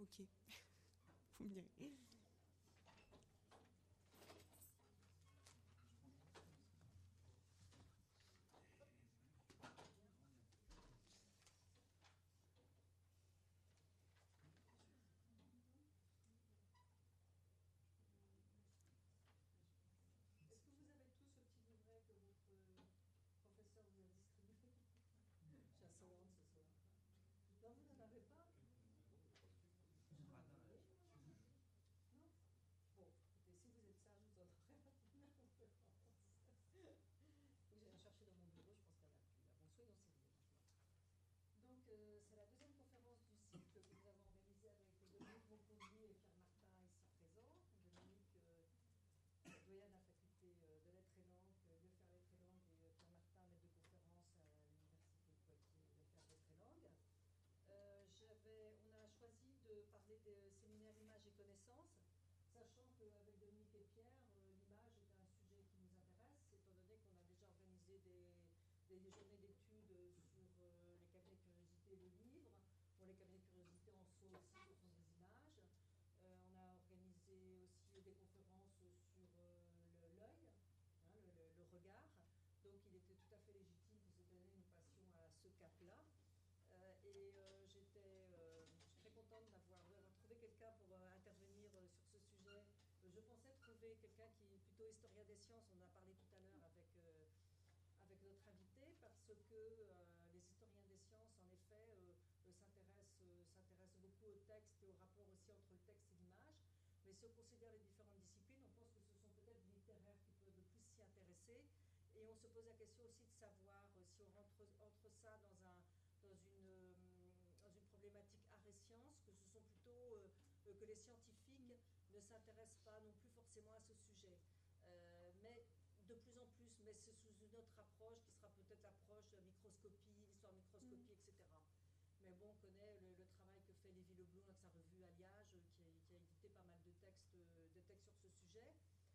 Ok. Vous me direz. Est-ce que vous avez tous ce petit livret que votre professeur vous a distribué? J'ai un savant ce soir. Non, vous n'en avez pas? Non? Bon, écoutez, si vous êtes sage, vous en aurez la conférence. Faut que j'aille la chercher dans mon bureau, je pense qu'il n'y en a plus là. Bon, soyons sérieux maintenant. Donc, c'est la deuxième conférence du cycle que nous avons organisée avec Dominique Monconduit et Pierre Martin ici présents. Dominique, doyen de la faculté de lettres et langues, de faire lettres et langues, et Pierre Martin, maître de conférence à l'université de Poitiers, de faire lettres et langues. On a choisi de parler des séminaires images et connaissances, sachant qu'avec Dominique et Pierre, l'image est un sujet qui nous intéresse, étant donné qu'on a déjà organisé des journées d'études sur les cabinets de curiosité et le livre. Bon, les cabinets de curiosité en soi aussi, ce sont des images. On a organisé aussi des conférences sur l'œil, hein, le regard. Donc il était tout à fait légitime que cette année nous passions à ce cap-là. J'étais très contente d'avoir trouvé quelqu'un pour intervenir sur ce sujet. Je pensais trouver quelqu'un qui est plutôt historien des sciences. On en a parlé tout à l'heure avec notre invité, parce que les historiens des sciences, en effet, s'intéressent beaucoup au texte et au rapport aussi entre le texte et l'image. Mais si on considère les différentes disciplines, on pense que ce sont peut-être les littéraires qui peuvent le plus s'y intéresser. Et on se pose la question aussi de savoir si on rentre entre ça dans une problématique art et sciences, que ce sont plutôt que les scientifiques ne s'intéressent pas non plus forcément à ce sujet. Mais de plus en plus, mais c'est sous une autre approche qui sera peut-être l'approche de la microscopie, l'histoire de microscopie, etc. Mais bon, on connaît le travail que fait Lévi Leblond avec sa revue Alliage, qui a édité pas mal de textes sur ce sujet.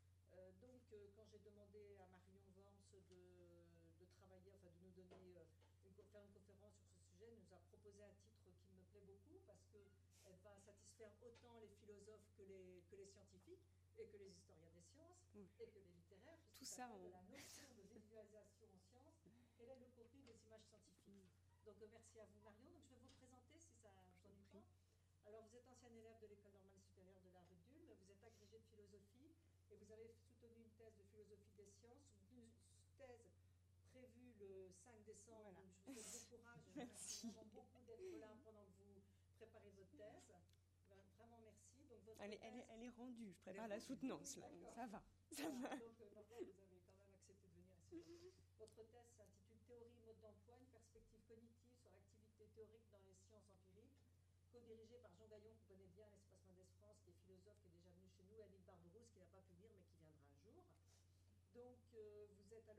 Donc, quand j'ai demandé à Marion Worms de travailler, enfin de nous donner, faire une conférence sur ce sujet, elle nous a proposé un titre qui me plaît beaucoup, parce qu'elle va satisfaire autant les philosophes que les scientifiques, et que les historiens des sciences, et que les littéraires. Tout ça de la notion de visualisation en sciences, quel est le contenu des images scientifiques. Donc, merci à vous, Marion. Donc, je vais vous présenter, si ça vous ennuie pas. Alors, vous êtes ancien élève de l'École normale supérieure de la rue de Dulme, vous êtes agrégé de philosophie, et vous avez soutenu une thèse de philosophie des sciences, une thèse prévue le 5 décembre. Voilà. Donc, je vous souhaite bon courage. Merci vraiment beaucoup d'être là pendant que vous préparez votre thèse. Vraiment merci. Donc, elle est rendue, je prépare la soutenance, là. Ça va. Donc, vous avez quand même accepté de venir ici. Votre thèse s'intitule Théorie, mode d'emploi, une perspective cognitive sur l'activité théorique dans les sciences empiriques, co-dirigée par Jean Gaillon, qu'on connaît bien à l'Espace Mendès France, qui est philosophe, qui est déjà venu chez nous, et Annick Barberousse, qui n'a pas pu venir, mais qui viendra un jour. Donc, vous étiez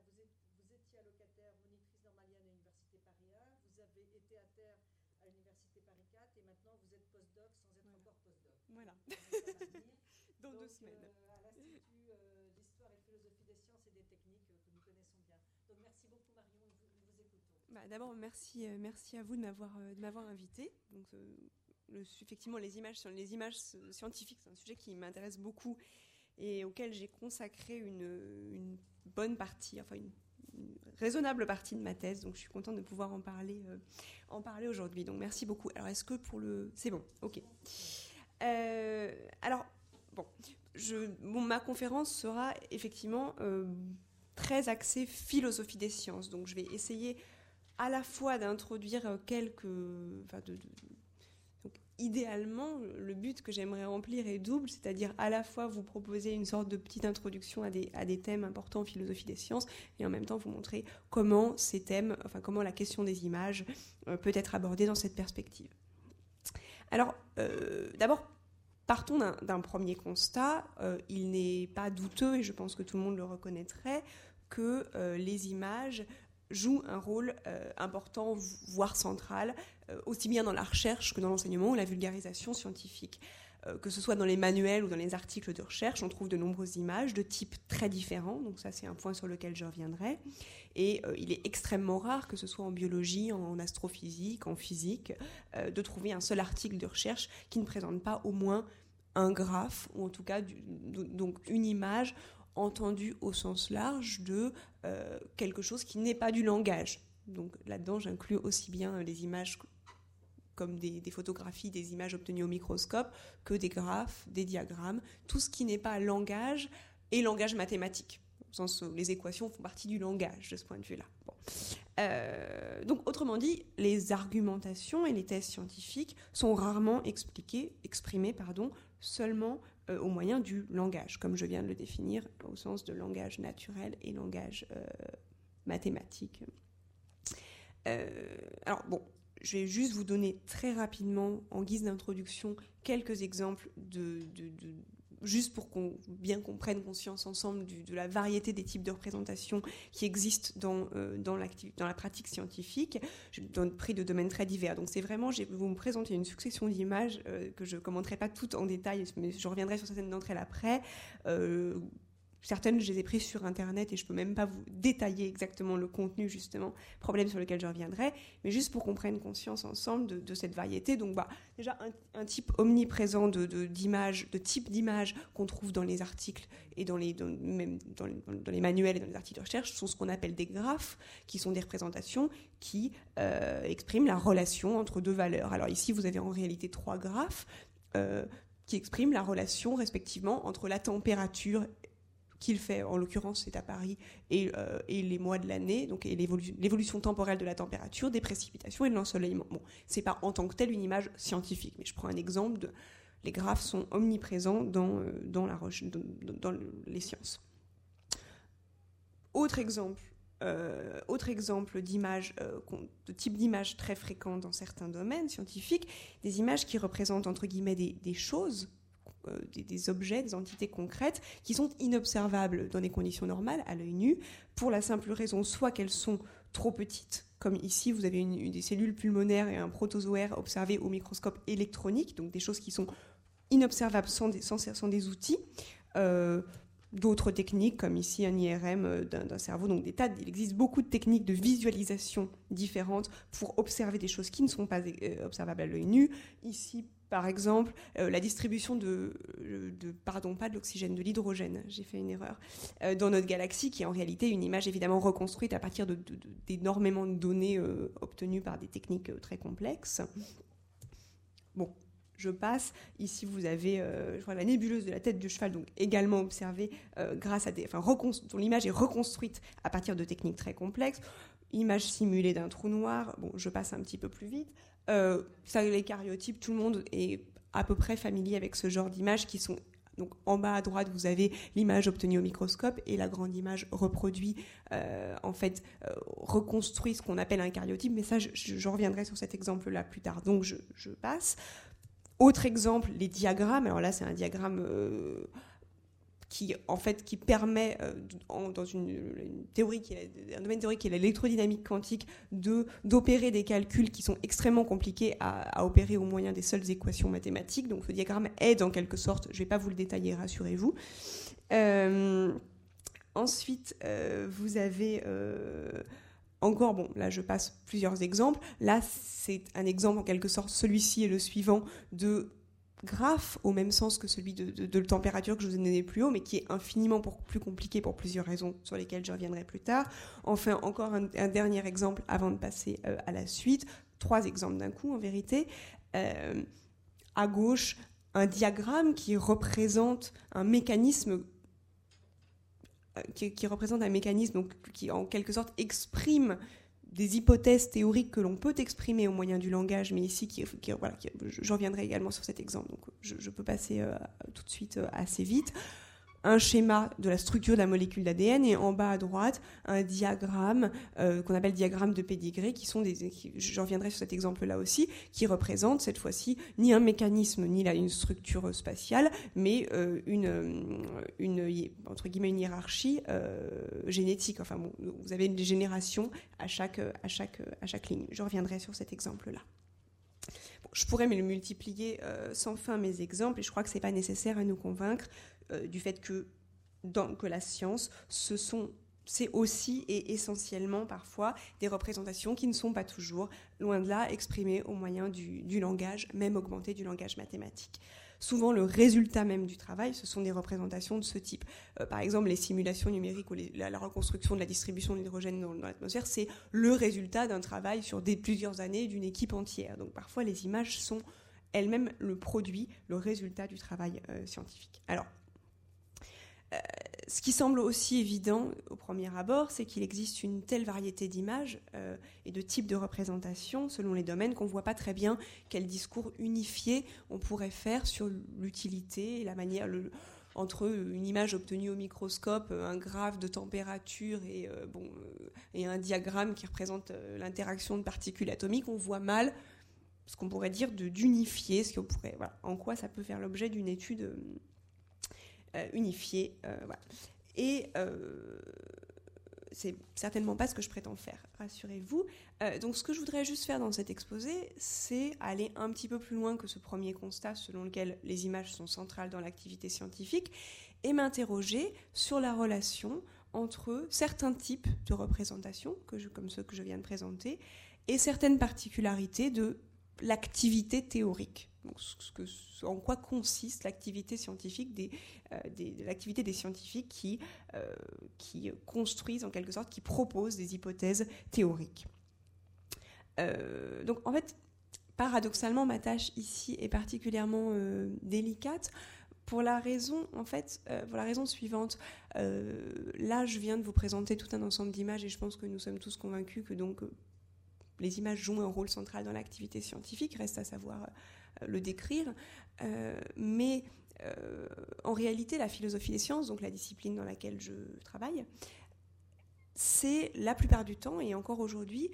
allocataire, monitrice normalienne à l'Université Paris 1, vous avez été à terre à l'Université Paris 4, et maintenant vous êtes postdoc sans être encore postdoc. Voilà. Dans 2 semaines. À l'Institut d'Histoire et de Philosophie des Sciences et des Techniques que nous connaissons bien. Donc merci beaucoup Marion, nous vous écoutons. D'abord, merci à vous de m'avoir invité. Donc, effectivement, les images scientifiques, c'est un sujet qui m'intéresse beaucoup et auquel j'ai consacré une bonne partie, enfin une raisonnable partie de ma thèse. Donc, je suis contente de pouvoir en parler aujourd'hui. Donc, merci beaucoup. Alors, est-ce que c'est bon, ok. Alors, ma conférence sera effectivement très axée philosophie des sciences. Donc, je vais essayer à la fois d'introduire donc, idéalement, le but que j'aimerais remplir est double, c'est-à-dire à la fois vous proposer une sorte de petite introduction à des thèmes importants en philosophie des sciences, et en même temps vous montrer comment comment la question des images peut être abordée dans cette perspective. Alors, d'abord, partons d'un premier constat. Il n'est pas douteux, et je pense que tout le monde le reconnaîtrait, que les images jouent un rôle important, voire central, aussi bien dans la recherche que dans l'enseignement ou la vulgarisation scientifique. que ce soit dans les manuels ou dans les articles de recherche, on trouve de nombreuses images de types très différents. Donc ça, c'est un point sur lequel je reviendrai. Et il est extrêmement rare, que ce soit en biologie, en astrophysique, en physique, de trouver un seul article de recherche qui ne présente pas au moins un graphe, ou en tout cas donc une image entendue au sens large de quelque chose qui n'est pas du langage. Donc là-dedans, j'inclus aussi bien les images comme des photographies, des images obtenues au microscope, que des graphes, des diagrammes, tout ce qui n'est pas langage et langage mathématique. Au sens où les équations font partie du langage de ce point de vue-là. Bon. Donc, autrement dit, les argumentations et les thèses scientifiques sont rarement exprimées seulement au moyen du langage, comme je viens de le définir, au sens de langage naturel et langage mathématique. Alors, bon, je vais juste vous donner très rapidement, en guise d'introduction, quelques exemples juste pour qu'on prenne conscience ensemble de la variété des types de représentations qui existent dans la pratique scientifique, pris de domaines très divers. Donc c'est vraiment, je vais vous me présenter une succession d'images que je ne commenterai pas toutes en détail, mais je reviendrai sur certaines d'entre elles après. Certaines, je les ai prises sur Internet et je ne peux même pas vous détailler exactement le contenu, justement, problème sur lequel je reviendrai, mais juste pour qu'on prenne conscience ensemble de cette variété. Donc, déjà, un type omniprésent de type d'images qu'on trouve dans les articles et même dans les manuels et dans les articles de recherche sont ce qu'on appelle des graphes, qui sont des représentations qui expriment la relation entre deux valeurs. Alors ici, vous avez en réalité 3 graphes qui expriment la relation, respectivement, entre la température qu'il fait, en l'occurrence c'est à Paris, et les mois de l'année, donc et l'évolution temporelle de la température, des précipitations et de l'ensoleillement. Bon, c'est pas en tant que tel une image scientifique, mais je prends un exemple les graphes sont omniprésents dans les sciences. Autre exemple d'image, de type d'image très fréquent dans certains domaines scientifiques, des images qui représentent entre guillemets des choses, des objets, des entités concrètes qui sont inobservables dans des conditions normales à l'œil nu, pour la simple raison soit qu'elles sont trop petites, comme ici vous avez des cellules pulmonaires et un protozoaire observés au microscope électronique, donc des choses qui sont inobservables sans des outils. D'autres techniques, comme ici un IRM d'un cerveau, donc il existe beaucoup de techniques de visualisation différentes pour observer des choses qui ne sont pas observables à l'œil nu. Ici, par exemple, la distribution pas de l'oxygène, de l'hydrogène, j'ai fait une erreur, dans notre galaxie, qui est en réalité une image évidemment reconstruite à partir d'énormément de données obtenues par des techniques très complexes. Bon. Je passe. Ici, vous avez la nébuleuse de la tête de cheval, donc également observée grâce à dont l'image est reconstruite à partir de techniques très complexes. Image simulée d'un trou noir. Bon, je passe un petit peu plus vite. Les caryotypes, tout le monde est à peu près familier avec ce genre d'images qui sont... Donc, en bas à droite, vous avez l'image obtenue au microscope et la grande image reproduit, reconstruit ce qu'on appelle un caryotype. Mais ça, je reviendrai sur cet exemple-là plus tard. Donc, je passe. Autre exemple, les diagrammes. Alors là, c'est un diagramme qui permet, dans une théorie un domaine théorique qui est l'électrodynamique quantique, d'opérer des calculs qui sont extrêmement compliqués à opérer au moyen des seules équations mathématiques. Donc ce diagramme aide en quelque sorte. Je ne vais pas vous le détailler, rassurez-vous. Ensuite, vous avez... Encore, bon, là je passe plusieurs exemples. Là, c'est un exemple en quelque sorte, celui-ci et le suivant, de graphe au même sens que celui de température que je vous ai donné plus haut, mais qui est infiniment plus compliqué pour plusieurs raisons sur lesquelles je reviendrai plus tard. Enfin, encore un dernier exemple avant de passer à la suite. 3 exemples d'un coup, en vérité. À gauche, un diagramme qui représente un mécanisme donc, qui en quelque sorte exprime des hypothèses théoriques que l'on peut exprimer au moyen du langage, mais ici, je reviendrai également sur cet exemple, donc je peux passer tout de suite assez vite. Un schéma de la structure de la molécule d'ADN et en bas à droite, un diagramme qu'on appelle diagramme de pédigré, je reviendrai sur cet exemple-là aussi, qui représente cette fois-ci ni un mécanisme ni une structure spatiale, mais entre guillemets une hiérarchie génétique. Enfin bon, vous avez une génération à chaque ligne. Je reviendrai sur cet exemple-là. Bon, je pourrais me multiplier sans fin mes exemples, et je crois que c'est pas nécessaire à nous convaincre du fait que la science, c'est aussi et essentiellement parfois des représentations qui ne sont pas toujours, loin de là, exprimées au moyen du langage, même augmenté du langage mathématique. Souvent, le résultat même du travail, ce sont des représentations de ce type. Par exemple, les simulations numériques ou la reconstruction de la distribution de l'hydrogène dans l'atmosphère, c'est le résultat d'un travail sur plusieurs années d'une équipe entière. Donc parfois, les images sont elles-mêmes le produit, le résultat du travail scientifique. Alors, ce qui semble aussi évident au premier abord, c'est qu'il existe une telle variété d'images et de types de représentations selon les domaines qu'on ne voit pas très bien quel discours unifié on pourrait faire sur l'utilité et la manière, entre une image obtenue au microscope, un graphe de température et un diagramme qui représente l'interaction de particules atomiques, on voit mal ce qu'on pourrait dire d'unifier, voilà, en quoi ça peut faire l'objet d'une étude unifiée. Voilà. Et c'est certainement pas ce que je prétends faire, rassurez-vous. Donc ce que je voudrais juste faire dans cet exposé, c'est aller un petit peu plus loin que ce premier constat selon lequel les images sont centrales dans l'activité scientifique et m'interroger sur la relation entre certains types de représentations, comme ceux que je viens de présenter, et certaines particularités de l'activité théorique. Donc, en quoi consiste l'activité scientifique l'activité des scientifiques qui construisent en quelque sorte, qui proposent des hypothèses théoriques. Donc en fait, paradoxalement, ma tâche ici est particulièrement délicate pour la raison suivante. Là, je viens de vous présenter tout un ensemble d'images et je pense que nous sommes tous convaincus que donc les images jouent un rôle central dans l'activité scientifique, reste à savoir le décrire. Mais en réalité, la philosophie des sciences, donc la discipline dans laquelle je travaille, c'est la plupart du temps, et encore aujourd'hui,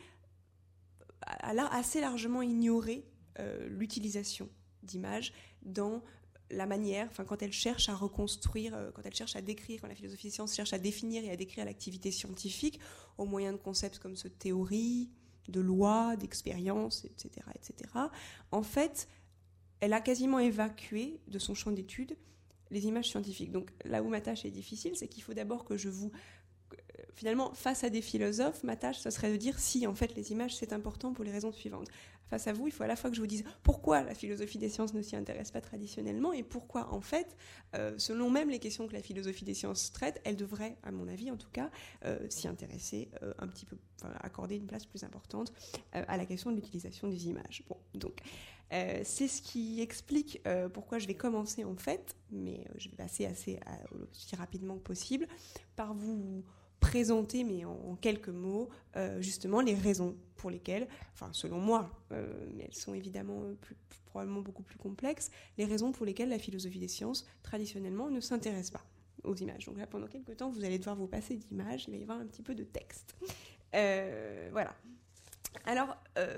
a assez largement ignoré l'utilisation d'images dans la manière, quand elle cherche à reconstruire, quand elle cherche à décrire, quand la philosophie des sciences cherche à définir et à décrire l'activité scientifique au moyen de concepts comme ceux de théorie, de loi, d'expérience, etc., etc. En fait, elle a quasiment évacué de son champ d'étude les images scientifiques. Donc là où ma tâche est difficile, c'est qu'il faut d'abord que je vous... Finalement, face à des philosophes, ma tâche, ce serait de dire si, en fait, les images, c'est important pour les raisons suivantes. Face à vous, il faut à la fois que je vous dise pourquoi la philosophie des sciences ne s'y intéresse pas traditionnellement et pourquoi, en fait, selon même les questions que la philosophie des sciences traite, elle devrait, à mon avis en tout cas, s'y intéresser un petit peu, accorder une place plus importante à la question de l'utilisation des images. Bon, donc... c'est ce qui explique pourquoi je vais commencer en fait, mais je vais passer aussi rapidement que possible, par vous présenter, mais en quelques mots, justement les raisons pour lesquelles, selon moi, mais elles sont évidemment probablement beaucoup plus complexes, les raisons pour lesquelles la philosophie des sciences, traditionnellement, ne s'intéresse pas aux images. Donc là, pendant quelques temps, vous allez devoir vous passer d'images, il va y avoir un petit peu de texte. Voilà. Alors...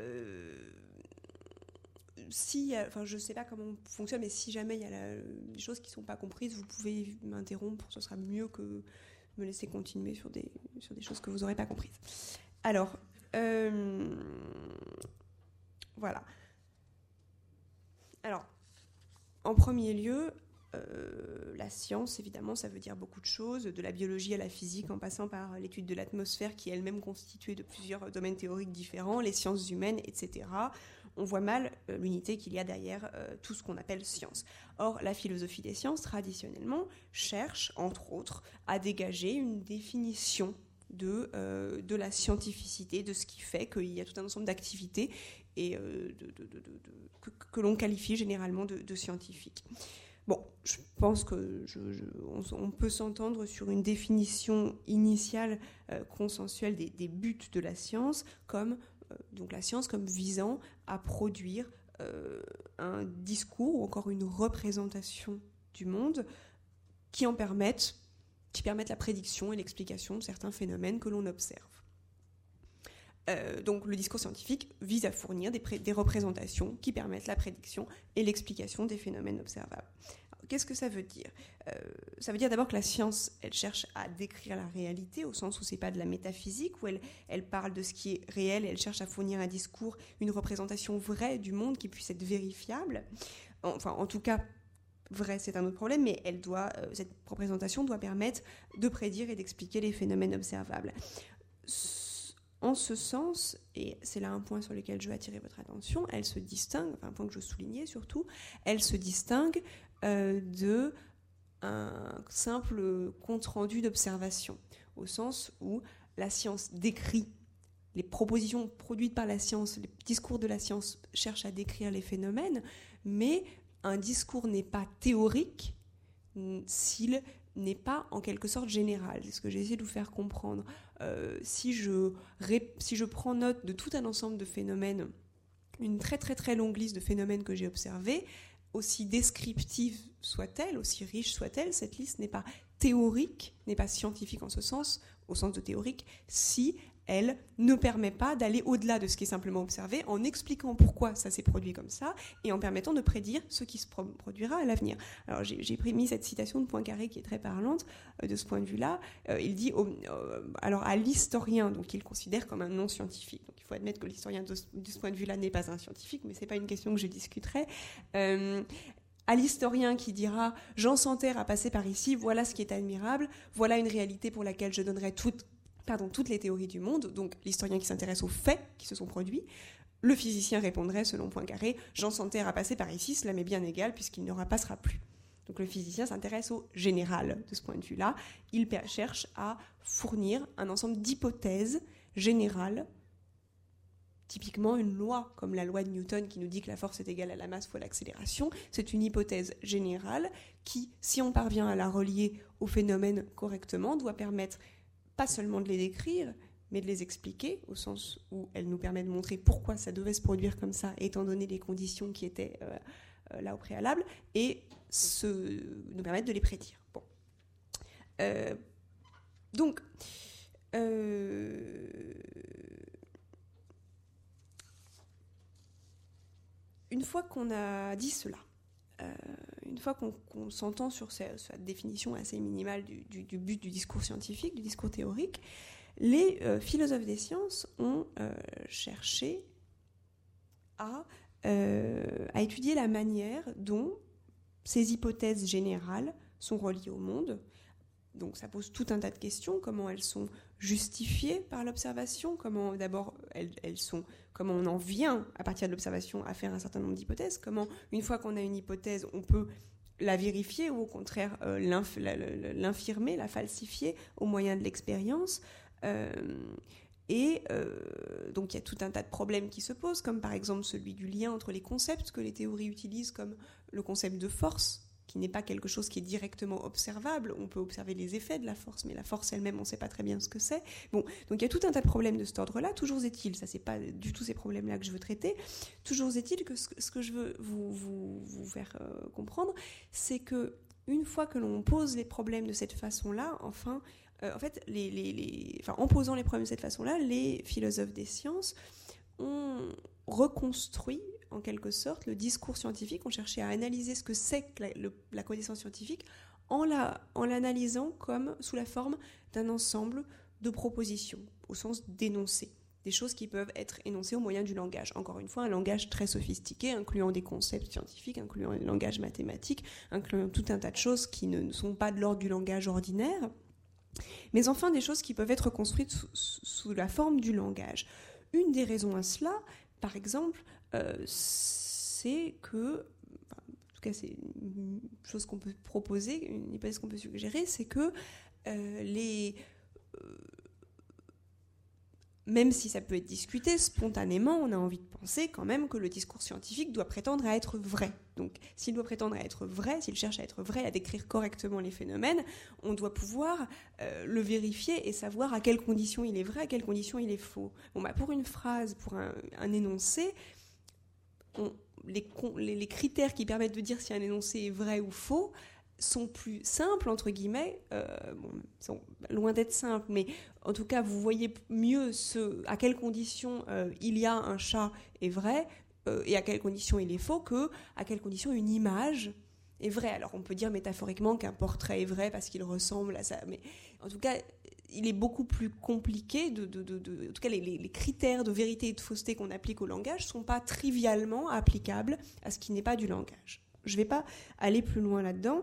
je ne sais pas comment on fonctionne, mais si jamais il y a des choses qui ne sont pas comprises, vous pouvez m'interrompre, ce sera mieux que me laisser continuer sur des choses que vous n'aurez pas comprises. Alors, voilà. Alors, en premier lieu, la science, évidemment, ça veut dire beaucoup de choses, de la biologie à la physique, en passant par l'étude de l'atmosphère, qui est elle-même constituée de plusieurs domaines théoriques différents, les sciences humaines, etc. On voit mal l'unité qu'il y a derrière tout ce qu'on appelle science. Or, la philosophie des sciences, traditionnellement, cherche, entre autres, à dégager une définition de la scientificité, de ce qui fait qu'il y a tout un ensemble d'activités et que l'on qualifie généralement de scientifiques. Bon, je pense qu'on peut s'entendre sur une définition initiale consensuelle des buts de la science, comme donc la science comme visant à produire un discours ou encore une représentation du monde qui permettent la prédiction et l'explication de certains phénomènes que l'on observe. Donc le discours scientifique vise à fournir des représentations qui permettent la prédiction et l'explication des phénomènes observables. Alors, qu'est-ce que ça veut dire ? Ça veut dire d'abord que la science, elle cherche à décrire la réalité, au sens où c'est pas de la métaphysique, où elle parle de ce qui est réel, et elle cherche à fournir un discours, une représentation vraie du monde qui puisse être vérifiable. Enfin, en tout cas, vrai, c'est un autre problème, mais cette représentation doit permettre de prédire et d'expliquer les phénomènes observables. En ce sens, et c'est là un point sur lequel je veux attirer votre attention, elle se distingue, enfin un point que je soulignais surtout, elle se distingue de un simple compte-rendu d'observation, au sens où la science décrit, les propositions produites par la science, les discours de la science cherchent à décrire les phénomènes, mais un discours n'est pas théorique s'il n'est pas en quelque sorte général. C'est ce que j'ai essayé de vous faire comprendre. Si je prends note de tout un ensemble de phénomènes, une très très très longue liste de phénomènes que j'ai observés, aussi descriptive soit-elle, aussi riche soit-elle, cette liste n'est pas théorique, n'est pas scientifique en ce sens, au sens de théorique, si elle ne permet pas d'aller au-delà de ce qui est simplement observé, en expliquant pourquoi ça s'est produit comme ça, et en permettant de prédire ce qui se produira à l'avenir. Alors j'ai mis cette citation de Poincaré qui est très parlante de ce point de vue-là. Il dit, alors à l'historien, donc il considère comme un non-scientifique. Donc il faut admettre que l'historien de ce point de vue-là n'est pas un scientifique, mais c'est pas une question que je discuterai. À l'historien qui dira « Jean Santerre a passé par ici, voilà ce qui est admirable, voilà une réalité pour laquelle je donnerai toutes les théories du monde », donc l'historien qui s'intéresse aux faits qui se sont produits. Le physicien répondrait, selon Poincaré, « Jean Santerre a passé par ici, cela m'est bien égal puisqu'il ne repassera plus ». Donc le physicien s'intéresse au général de ce point de vue-là. Il cherche à fournir un ensemble d'hypothèses générales, typiquement une loi, comme la loi de Newton qui nous dit que la force est égale à la masse fois l'accélération. C'est une hypothèse générale qui, si on parvient à la relier aux phénomènes correctement, doit permettre pas seulement de les décrire, mais de les expliquer, au sens où elle nous permet de montrer pourquoi ça devait se produire comme ça, étant donné les conditions qui étaient là au préalable, et nous permettre de les prédire. Bon. Donc, une fois qu'on a dit cela, une fois qu'on s'entend sur cette définition assez minimale du but du discours scientifique, du discours théorique, les philosophes des sciences ont cherché à étudier la manière dont ces hypothèses générales sont reliées au monde. Donc ça pose tout un tas de questions, comment elles sont justifiées par l'observation, comment on en vient à partir de l'observation à faire un certain nombre d'hypothèses, comment une fois qu'on a une hypothèse on peut la vérifier ou au contraire l'infirmer, la falsifier au moyen de l'expérience. Donc il y a tout un tas de problèmes qui se posent, comme par exemple celui du lien entre les concepts que les théories utilisent, comme le concept de force, qui n'est pas quelque chose qui est directement observable. On peut observer les effets de la force, mais la force elle-même, on ne sait pas très bien ce que c'est. Bon, donc il y a tout un tas de problèmes de cet ordre-là. Toujours est-il, ça c'est pas du tout ces problèmes-là que je veux traiter, toujours est-il que ce que je veux vous faire comprendre, c'est que une fois que l'on pose les problèmes de cette façon-là, en fait, en posant les problèmes de cette façon-là, les philosophes des sciences ont reconstruit en quelque sorte le discours scientifique, ont cherché à analyser ce que c'est que la connaissance scientifique en l'analysant comme sous la forme d'un ensemble de propositions, au sens d'énoncés, des choses qui peuvent être énoncées au moyen du langage. Encore une fois, un langage très sophistiqué, incluant des concepts scientifiques, incluant un langage mathématique, incluant tout un tas de choses qui ne sont pas de l'ordre du langage ordinaire, mais enfin des choses qui peuvent être construites sous la forme du langage. Une des raisons à cela, par exemple, c'est que, en tout cas c'est une chose qu'on peut proposer, une hypothèse qu'on peut suggérer, c'est que même si ça peut être discuté, spontanément, on a envie de penser quand même que le discours scientifique doit prétendre à être vrai. Donc, s'il doit prétendre à être vrai, s'il cherche à être vrai, à décrire correctement les phénomènes, on doit pouvoir le vérifier et savoir à quelles conditions il est vrai, à quelles conditions il est faux. Bon, pour une phrase, pour un énoncé, les critères qui permettent de dire si un énoncé est vrai ou faux sont plus simples, entre guillemets, sont loin d'être simples, mais en tout cas, vous voyez mieux à quelles conditions il y a un chat est vrai et à quelles conditions il est faux, que à quelles conditions une image est vrai. Alors on peut dire métaphoriquement qu'un portrait est vrai parce qu'il ressemble à ça, mais en tout cas, il est beaucoup plus compliqué. En tout cas, les critères de vérité et de fausseté qu'on applique au langage ne sont pas trivialement applicables à ce qui n'est pas du langage. Je ne vais pas aller plus loin là-dedans.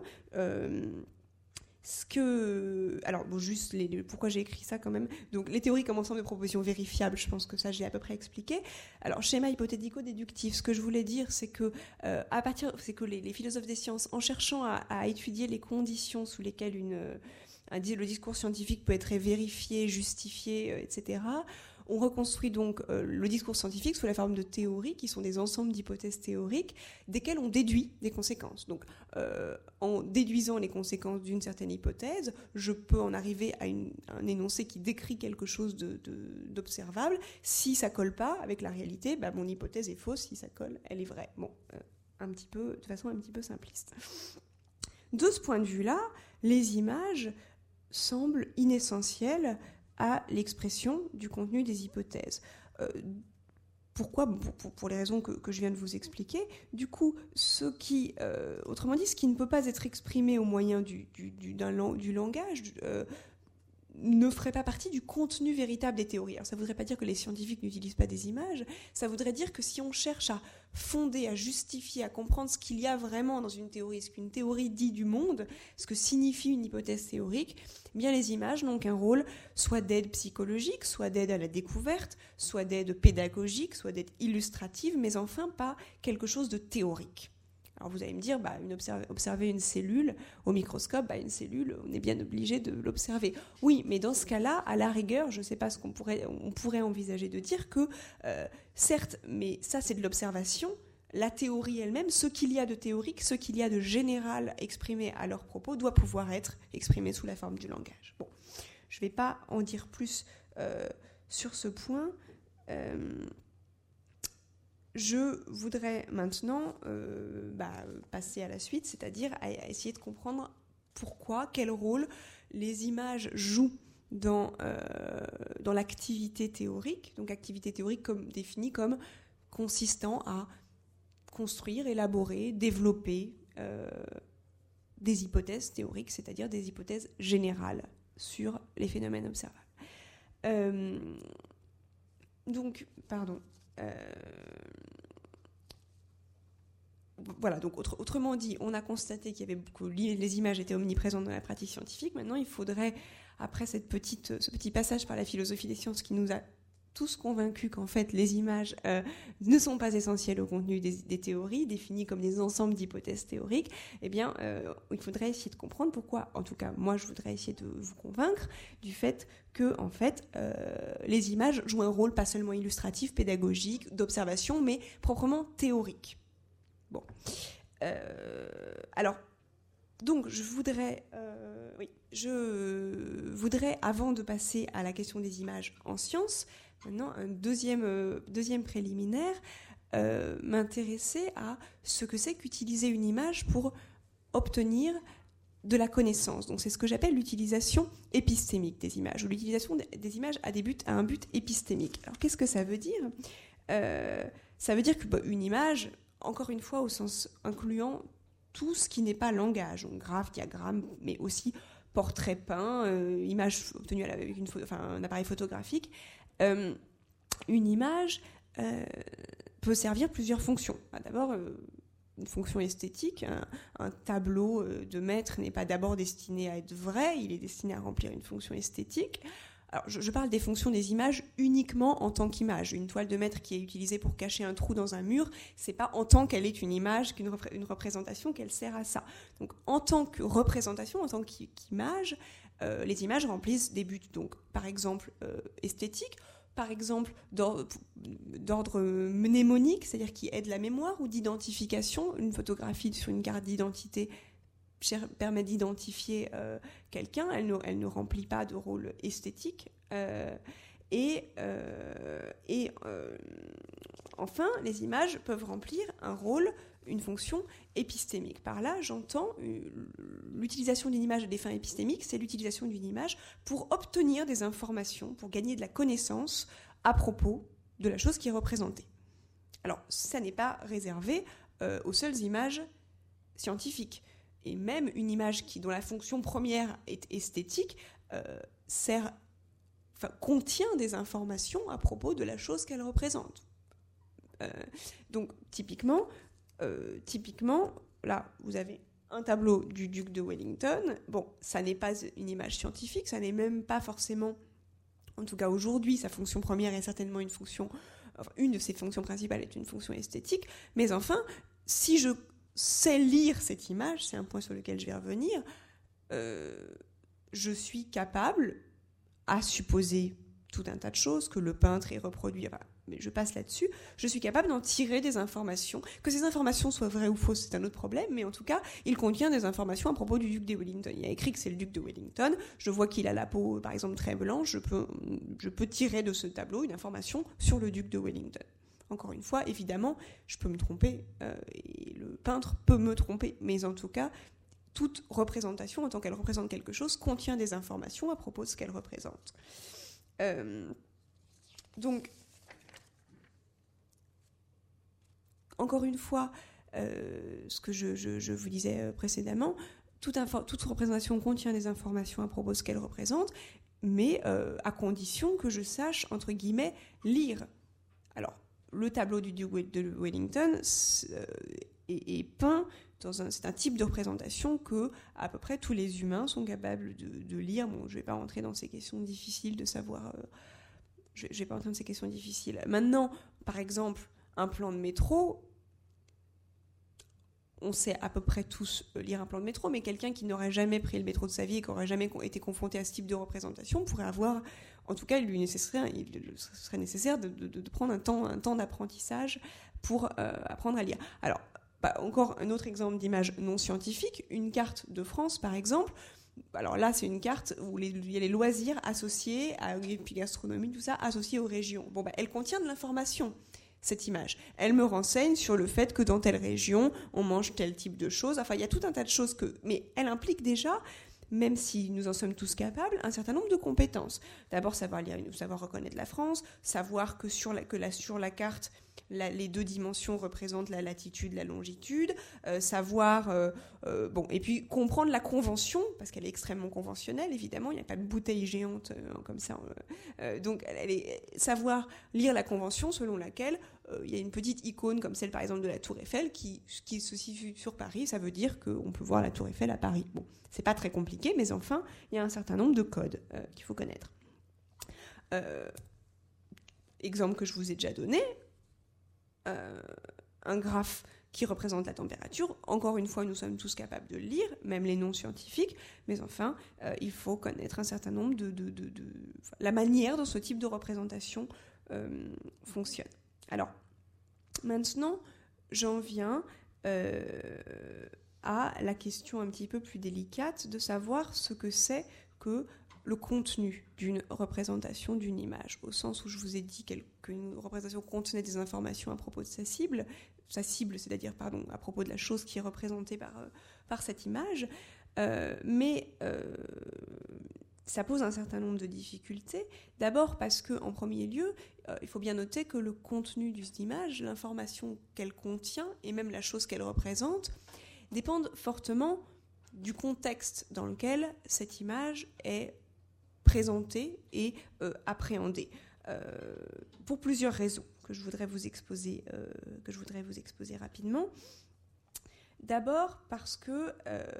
Alors, bon, juste pourquoi j'ai écrit ça quand même. Donc, les théories comme ensemble de propositions vérifiables, je pense que ça, j'ai à peu près expliqué. Alors, schéma hypothético-déductif, ce que je voulais dire, c'est que, les philosophes des sciences, en cherchant à étudier les conditions sous lesquelles le discours scientifique peut être vérifié, justifié, etc., on reconstruit donc le discours scientifique sous la forme de théories, qui sont des ensembles d'hypothèses théoriques, desquelles on déduit des conséquences. Donc, en déduisant les conséquences d'une certaine hypothèse, je peux en arriver à un énoncé qui décrit quelque chose d'observable. Si ça colle pas avec la réalité, mon hypothèse est fausse. Si ça colle, elle est vraie. Bon, de façon un petit peu simpliste. De ce point de vue-là, les images semblent inessentielles à l'expression du contenu des hypothèses. Pourquoi ? Pour les raisons que je viens de vous expliquer. Du coup, autrement dit, ce qui ne peut pas être exprimé au moyen du langage ne ferait pas partie du contenu véritable des théories. Alors ça ne voudrait pas dire que les scientifiques n'utilisent pas des images, ça voudrait dire que si on cherche à fonder, à justifier, à comprendre ce qu'il y a vraiment dans une théorie, ce qu'une théorie dit du monde, ce que signifie une hypothèse théorique, eh bien les images n'ont qu'un rôle soit d'aide psychologique, soit d'aide à la découverte, soit d'aide pédagogique, soit d'aide illustrative, mais enfin pas quelque chose de théorique. Alors vous allez me dire, observer une cellule au microscope, une cellule, on est bien obligé de l'observer. Oui, mais dans ce cas-là, à la rigueur, je ne sais pas on pourrait envisager de dire que, certes, mais ça c'est de l'observation, la théorie elle-même, ce qu'il y a de théorique, ce qu'il y a de général exprimé à leur propos, doit pouvoir être exprimé sous la forme du langage. Bon, je ne vais pas en dire plus sur ce point. Je voudrais maintenant passer à la suite, c'est-à-dire à essayer de comprendre quel rôle les images jouent dans l'activité théorique. Donc activité théorique définie comme consistant à construire, élaborer, développer des hypothèses théoriques, c'est-à-dire des hypothèses générales sur les phénomènes observables. Voilà, donc autrement dit, on a constaté que les images étaient omniprésentes dans la pratique scientifique. Maintenant, il faudrait, après ce petit passage par la philosophie des sciences qui nous a tous convaincus qu'en fait les images ne sont pas essentielles au contenu des théories, définies comme des ensembles d'hypothèses théoriques, il faudrait essayer de comprendre pourquoi, en tout cas moi je voudrais essayer de vous convaincre du fait que en fait, les images jouent un rôle pas seulement illustratif, pédagogique, d'observation, mais proprement théorique. Bon. Alors, donc je voudrais, avant de passer à la question des images en sciences, maintenant un deuxième préliminaire, m'intéresser à ce que c'est qu'utiliser une image pour obtenir de la connaissance. Donc c'est ce que j'appelle l'utilisation épistémique des images, ou l'utilisation des images à un but épistémique. Alors qu'est-ce que ça veut dire ? Ça veut dire qu'une image, encore une fois au sens incluant tout ce qui n'est pas langage, donc graphe, diagramme, mais aussi portrait peint, image obtenue avec un appareil photographique. Une image peut servir plusieurs fonctions. D'abord, une fonction esthétique. Un tableau de maître n'est pas d'abord destiné à être vrai, il est destiné à remplir une fonction esthétique. Alors, je parle des fonctions des images uniquement en tant qu'image. Une toile de maître qui est utilisée pour cacher un trou dans un mur, c'est pas en tant qu'elle est une image, une représentation qu'elle sert à ça. Donc, en tant que représentation, en tant qu'image, les images remplissent des buts. Donc, par exemple, esthétiques, par exemple, d'ordre mnémonique, c'est-à-dire qui aide la mémoire, ou d'identification. Une photographie sur une carte d'identité permet d'identifier quelqu'un, elle ne remplit pas de rôle esthétique. Enfin, les images peuvent remplir un rôle, une fonction épistémique. Par là, j'entends l'utilisation d'une image à des fins épistémiques, c'est l'utilisation d'une image pour obtenir des informations, pour gagner de la connaissance à propos de la chose qui est représentée. Alors, ça n'est pas réservé aux seules images scientifiques. et même une image dont la fonction première est esthétique contient des informations à propos de la chose qu'elle représente. Donc typiquement, là, vous avez un tableau du duc de Wellington. Bon, ça n'est pas une image scientifique, ça n'est même pas forcément, en tout cas aujourd'hui, sa fonction première est certainement une de ses fonctions principales est une fonction esthétique, mais enfin, si je sais lire cette image, c'est un point sur lequel je vais revenir, je suis capable, à supposer tout un tas de choses, que le peintre ait reproduit, mais je passe là-dessus, je suis capable d'en tirer des informations. Que ces informations soient vraies ou fausses, c'est un autre problème, mais en tout cas, il contient des informations à propos du duc de Wellington. Il y a écrit que c'est le duc de Wellington, je vois qu'il a la peau, par exemple, très blanche, je peux tirer de ce tableau une information sur le duc de Wellington. Encore une fois, évidemment, je peux me tromper, et le peintre peut me tromper, mais en tout cas, toute représentation, en tant qu'elle représente quelque chose, contient des informations à propos de ce qu'elle représente. Donc, encore une fois, ce que je vous disais précédemment, toute représentation contient des informations à propos de ce qu'elle représente, mais à condition que je sache, entre guillemets, lire. Alors, le tableau du duc de Wellington est peint c'est un type de représentation que à peu près tous les humains sont capables de lire. Bon, je ne vais pas rentrer dans ces questions difficiles de savoir... je ne vais pas rentrer dans ces questions difficiles. Maintenant, par exemple, un plan de métro, on sait à peu près tous lire un plan de métro, mais quelqu'un qui n'aurait jamais pris le métro de sa vie et qui n'aurait jamais été confronté à ce type de représentation pourrait avoir... En tout cas, il serait nécessaire de prendre un temps d'apprentissage pour apprendre à lire. Alors, encore un autre exemple d'image non scientifique, une carte de France, par exemple. Alors là, c'est une carte où il y a les loisirs associés, et puis gastronomie, tout ça, associés aux régions. Bon, elle contient de l'information, cette image. Elle me renseigne sur le fait que dans telle région, on mange tel type de choses. Enfin, il y a tout un tas de choses mais elle implique déjà, même si nous en sommes tous capables, un certain nombre de compétences. D'abord, savoir lire, savoir reconnaître la France, savoir que sur la carte, les deux dimensions représentent la latitude, la longitude, et puis comprendre la convention, parce qu'elle est extrêmement conventionnelle, évidemment, il n'y a pas de bouteille géante comme ça. Donc, savoir lire la convention selon laquelle il y a une petite icône comme celle, par exemple, de la Tour Eiffel qui se situe sur Paris, ça veut dire qu'on peut voir la Tour Eiffel à Paris. Bon, c'est pas très compliqué, mais enfin, il y a un certain nombre de codes qu'il faut connaître. Exemple que je vous ai déjà donné, un graphe qui représente la température. Encore une fois, nous sommes tous capables de le lire, même les non-scientifiques, mais enfin, il faut connaître un certain nombre la manière dont ce type de représentation fonctionne. Alors, maintenant, j'en viens à la question un petit peu plus délicate de savoir ce que c'est que le contenu d'une représentation d'une image, au sens où je vous ai dit qu'une représentation contenait des informations à propos de sa cible, c'est-à-dire à propos de la chose qui est représentée par cette image, mais ça pose un certain nombre de difficultés. D'abord parce qu'en premier lieu, il faut bien noter que le contenu d'une image, l'information qu'elle contient et même la chose qu'elle représente, dépendent fortement du contexte dans lequel cette image est présentée et appréhendée, pour plusieurs raisons que je voudrais vous exposer rapidement. D'abord parce que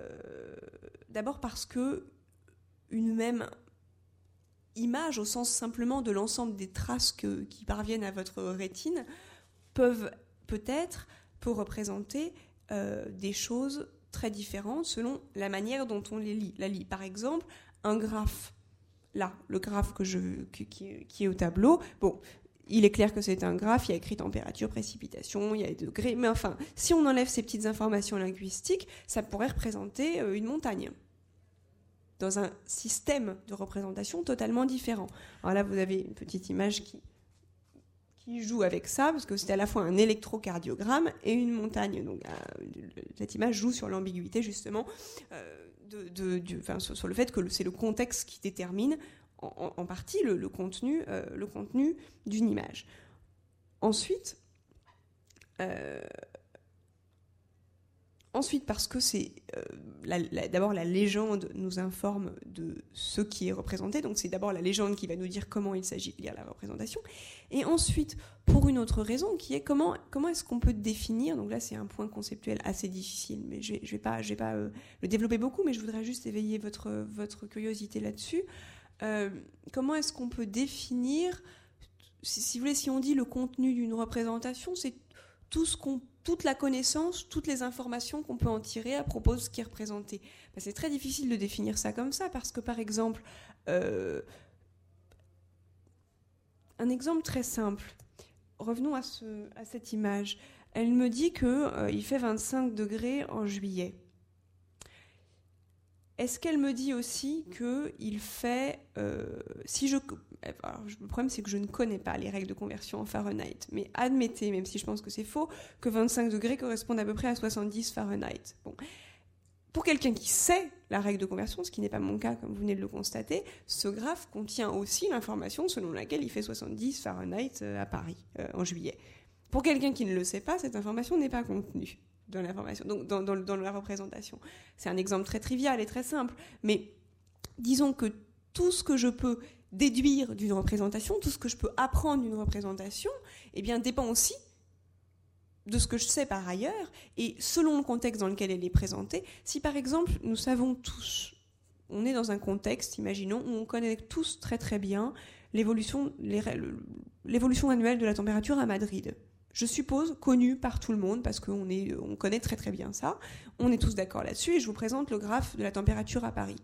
une même image, au sens simplement de l'ensemble des traces qui parviennent à votre rétine, peut représenter des choses très différentes selon la manière dont on la lit. Par exemple, un graphe, là, le graphe qui est au tableau, bon, il est clair que c'est un graphe, il y a écrit température, précipitation, il y a les degrés, mais enfin, si on enlève ces petites informations linguistiques, ça pourrait représenter une montagne, dans un système de représentation totalement différent. Alors là, vous avez une petite image qui joue avec ça, parce que c'est à la fois un électrocardiogramme et une montagne. Donc, cette image joue sur l'ambiguïté, justement, sur le fait que c'est le contexte qui détermine en partie le contenu d'une image. Ensuite, Ensuite, parce que d'abord la légende nous informe de ce qui est représenté, donc c'est d'abord la légende qui va nous dire comment il s'agit de lire la représentation. Et ensuite, pour une autre raison, qui est comment est-ce qu'on peut définir, donc là c'est un point conceptuel assez difficile, mais je vais pas le développer beaucoup, mais je voudrais juste éveiller votre curiosité là-dessus. Comment est-ce qu'on peut définir, si vous voulez, si on dit le contenu d'une représentation, c'est toute la connaissance, toutes les informations qu'on peut en tirer à propos de ce qui est représenté. C'est très difficile de définir ça comme ça, parce que par exemple, un exemple très simple, revenons à cette image, elle me dit qu'il fait 25 degrés en juillet. Est-ce qu'elle me dit aussi qu'il fait... le problème, c'est que je ne connais pas les règles de conversion en Fahrenheit. Mais admettez, même si je pense que c'est faux, que 25 degrés correspondent à peu près à 70 Fahrenheit. Bon. Pour quelqu'un qui sait la règle de conversion, ce qui n'est pas mon cas, comme vous venez de le constater, ce graphe contient aussi l'information selon laquelle il fait 70 Fahrenheit à Paris, en juillet. Pour quelqu'un qui ne le sait pas, cette information n'est pas contenue dans l'information, donc dans la représentation. C'est un exemple très trivial et très simple, mais disons que tout ce que je peux déduire d'une représentation, tout ce que je peux apprendre d'une représentation, eh bien, dépend aussi de ce que je sais par ailleurs, et selon le contexte dans lequel elle est présentée. Si par exemple, nous savons tous, on est dans un contexte, imaginons, où on connaît tous très très bien l'évolution annuelle de la température à Madrid. Je suppose connu par tout le monde, parce qu'on connaît très très bien ça. On est tous d'accord là-dessus, et je vous présente le graphe de la température à Paris.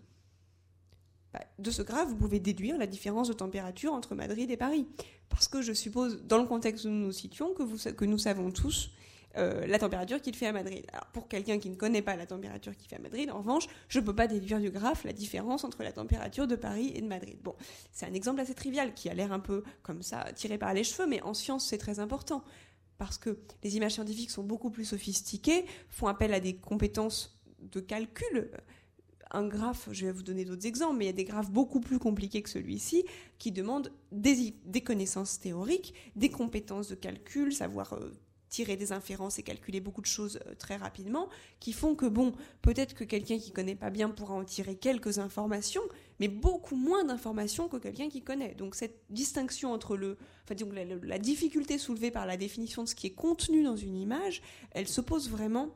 De ce graphe, vous pouvez déduire la différence de température entre Madrid et Paris. Parce que je suppose, dans le contexte où nous nous situons, que nous savons tous la température qu'il fait à Madrid. Alors, pour quelqu'un qui ne connaît pas la température qu'il fait à Madrid, en revanche, je ne peux pas déduire du graphe la différence entre la température de Paris et de Madrid. Bon, c'est un exemple assez trivial, qui a l'air un peu comme ça, tiré par les cheveux, mais en science, c'est très important. Parce que les images scientifiques sont beaucoup plus sophistiquées, font appel à des compétences de calcul. Un graphe, je vais vous donner d'autres exemples, mais il y a des graphes beaucoup plus compliqués que celui-ci qui demandent des connaissances théoriques, des compétences de calcul, savoir tirer des inférences et calculer beaucoup de choses très rapidement, qui font que, bon, peut-être que quelqu'un qui ne connaît pas bien pourra en tirer quelques informations, mais beaucoup moins d'informations que quelqu'un qui connaît. Donc cette distinction entre la difficulté soulevée par la définition de ce qui est contenu dans une image, elle se pose vraiment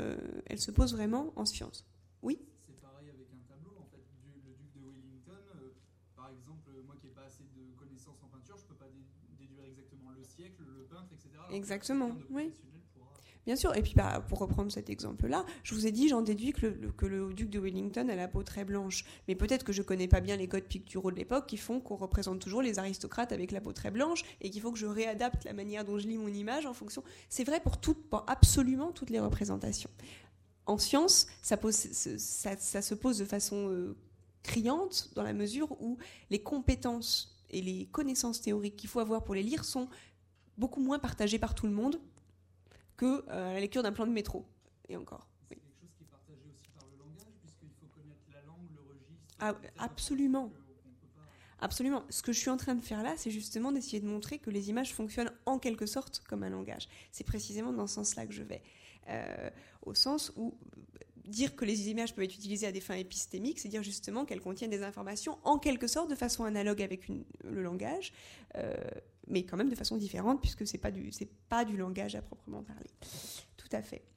en science. Oui ? C'est pareil avec un tableau, en fait, le duc de Wellington, par exemple, moi qui n'ai pas assez de connaissances en peinture, je ne peux pas déduire exactement le siècle, le peintre, etc. Alors, exactement, oui. Pourra... Bien sûr, et puis pour reprendre cet exemple-là, je vous ai dit, j'en déduis que le duc de Wellington a la peau très blanche. Mais peut-être que je ne connais pas bien les codes picturaux de l'époque qui font qu'on représente toujours les aristocrates avec la peau très blanche et qu'il faut que je réadapte la manière dont je lis mon image en fonction. C'est vrai pour absolument toutes les représentations. En science, ça se pose de façon criante dans la mesure où les compétences et les connaissances théoriques qu'il faut avoir pour les lire sont beaucoup moins partagées par tout le monde que la lecture d'un plan de métro. Et encore. C'est quelque chose qui est partagé aussi par le langage, puisqu'il faut connaître la langue, le registre... Absolument. Absolument. Ce que je suis en train de faire là, c'est justement d'essayer de montrer que les images fonctionnent en quelque sorte comme un langage. C'est précisément dans ce sens-là que je vais. Au sens où dire que les images peuvent être utilisées à des fins épistémiques, c'est dire justement qu'elles contiennent des informations en quelque sorte de façon analogue avec le langage, mais quand même de façon différente, puisque c'est pas du langage à proprement parler. Tout à fait.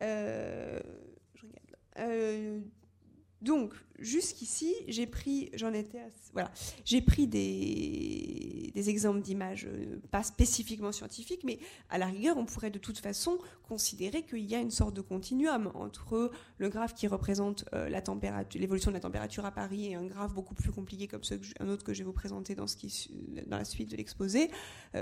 Je regarde là. Donc, jusqu'ici, j'ai pris des exemples d'images, pas spécifiquement scientifiques, mais à la rigueur, on pourrait de toute façon considérer qu'il y a une sorte de continuum entre le graphe qui représente l'évolution de la température à Paris et un graphe beaucoup plus compliqué comme un autre que je vais vous présenter dans la suite de l'exposé.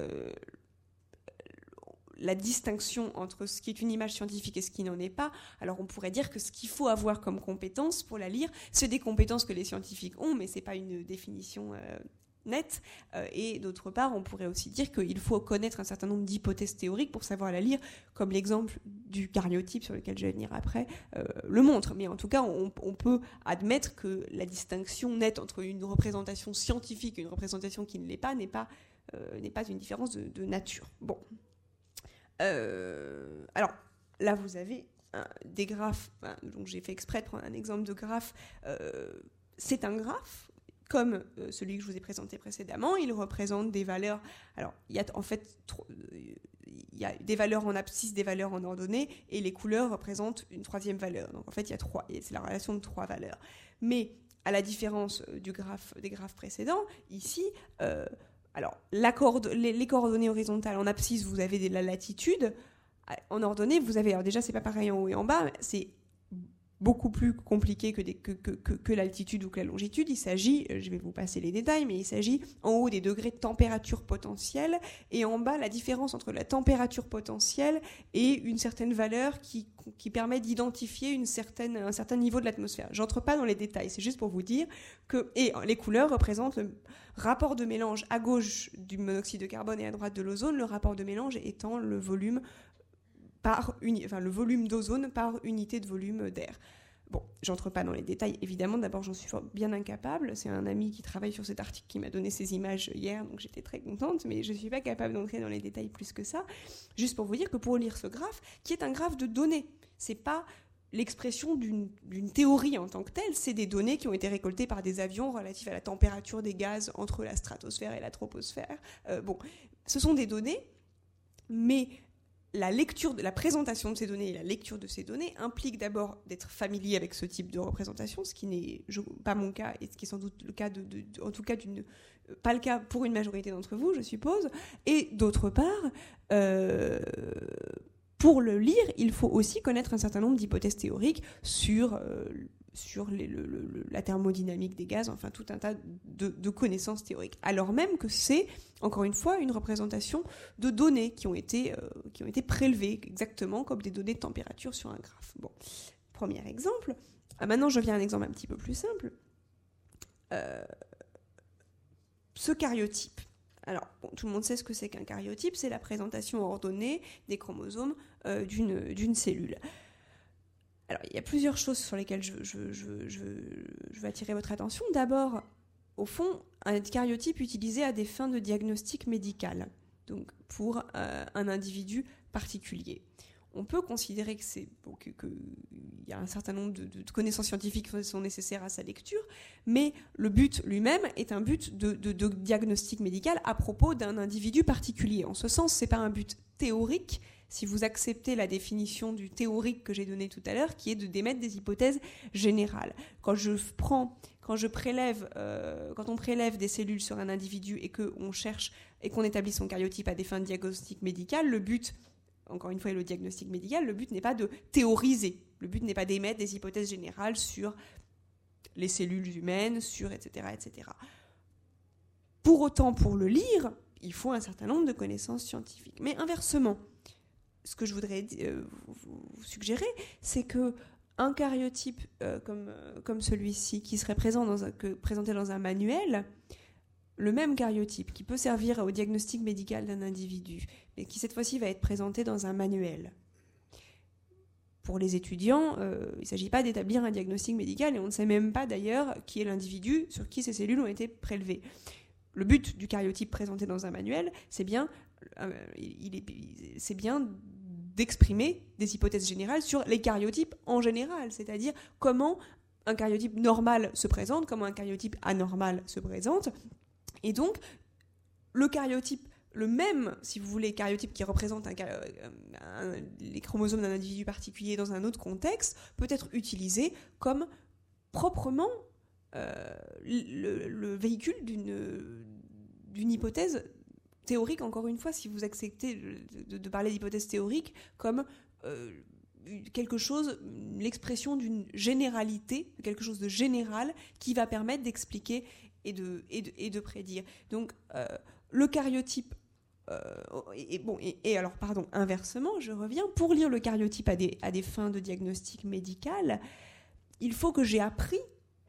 La distinction entre ce qui est une image scientifique et ce qui n'en est pas. Alors on pourrait dire que ce qu'il faut avoir comme compétences pour la lire, c'est des compétences que les scientifiques ont, mais c'est pas une définition nette. Et d'autre part, on pourrait aussi dire qu'il faut connaître un certain nombre d'hypothèses théoriques pour savoir la lire, comme l'exemple du caryotype sur lequel je vais venir après le montre. Mais en tout cas, on peut admettre que la distinction nette entre une représentation scientifique et une représentation qui ne l'est pas n'est pas une différence de nature. Bon. Alors, là, vous avez des graphes, donc j'ai fait exprès de prendre un exemple de graphe, c'est un graphe, comme celui que je vous ai présenté précédemment, il représente des valeurs. Alors, il y a en fait il y a des valeurs en abscisse, des valeurs en ordonnée, et les couleurs représentent une troisième valeur. Donc en fait, il y a trois, et c'est la relation de trois valeurs. Mais à la différence des graphes précédents, ici, alors les coordonnées horizontales en abscisse, vous avez la latitude. En ordonnée, vous avez, alors déjà, c'est pas pareil en haut et en bas, c'est beaucoup plus compliqué que l'altitude ou que la longitude. Il s'agit, je vais vous passer les détails, mais il s'agit en haut des degrés de température potentielle et en bas la différence entre la température potentielle et une certaine valeur qui permet d'identifier un certain niveau de l'atmosphère. J'entre pas dans les détails, c'est juste pour vous dire que les couleurs représentent le rapport de mélange à gauche du monoxyde de carbone et à droite de l'ozone, le rapport de mélange étant le volume le volume d'ozone par unité de volume d'air. Bon, j'entre pas dans les détails, évidemment, d'abord j'en suis bien incapable, c'est un ami qui travaille sur cet article qui m'a donné ces images hier, donc j'étais très contente, mais je suis pas capable d'entrer dans les détails plus que ça, juste pour vous dire que pour lire ce graphe, qui est un graphe de données, c'est pas l'expression d'une théorie en tant que telle, c'est des données qui ont été récoltées par des avions relatives à la température des gaz entre la stratosphère et la troposphère. Ce sont des données, mais la présentation de ces données et la lecture de ces données implique d'abord d'être familier avec ce type de représentation, ce qui n'est pas mon cas et ce qui est sans doute le cas en tout cas pas le cas pour une majorité d'entre vous, je suppose. Et d'autre part, pour le lire, il faut aussi connaître un certain nombre d'hypothèses théoriques sur la thermodynamique des gaz, enfin tout un tas de connaissances théoriques. Alors même que c'est, encore une fois, une représentation de données qui ont été prélevées exactement comme des données de température sur un graphe. Bon, premier exemple. Maintenant, je viens à un exemple un petit peu plus simple. Ce karyotype. Alors, tout le monde sait ce que c'est qu'un karyotype, c'est la présentation ordonnée des chromosomes d'une cellule. Alors, il y a plusieurs choses sur lesquelles je veux attirer votre attention. D'abord, au fond, un karyotype utilisé à des fins de diagnostic médical, donc pour un individu particulier. On peut considérer qu'il y a un certain nombre de connaissances scientifiques qui sont nécessaires à sa lecture, mais le but lui-même est un but de diagnostic médical à propos d'un individu particulier. En ce sens, ce n'est pas un but théorique, si vous acceptez la définition du théorique que j'ai donnée tout à l'heure, qui est de d'émettre des hypothèses générales. Quand on prélève des cellules sur un individu et qu'on cherche et qu'on établit son karyotype à des fins de diagnostic médical, le but, encore une fois, le diagnostic médical, le but n'est pas de théoriser, le but n'est pas d'émettre des hypothèses générales sur les cellules humaines, etc., etc. Pour autant, pour le lire, il faut un certain nombre de connaissances scientifiques. Mais inversement, ce que je voudrais vous suggérer, c'est qu'un karyotype comme celui-ci, qui serait présenté dans un manuel, le même karyotype qui peut servir au diagnostic médical d'un individu, mais qui cette fois-ci va être présenté dans un manuel. Pour les étudiants, il ne s'agit pas d'établir un diagnostic médical et on ne sait même pas d'ailleurs qui est l'individu sur qui ces cellules ont été prélevées. Le but du karyotype présenté dans un manuel, c'est bien d'exprimer des hypothèses générales sur les karyotypes en général, c'est-à-dire comment un karyotype normal se présente, comment un karyotype anormal se présente. Et donc, le karyotype, le même, si vous voulez, karyotype qui représente les chromosomes d'un individu particulier dans un autre contexte, peut être utilisé comme proprement le véhicule d'une hypothèse théorique, encore une fois, si vous acceptez de parler d'hypothèse théorique comme quelque chose, l'expression d'une généralité, quelque chose de général qui va permettre d'expliquer et de prédire. Donc, le karyotype, inversement, je reviens, pour lire le karyotype à des fins de diagnostic médical, il faut que j'ai appris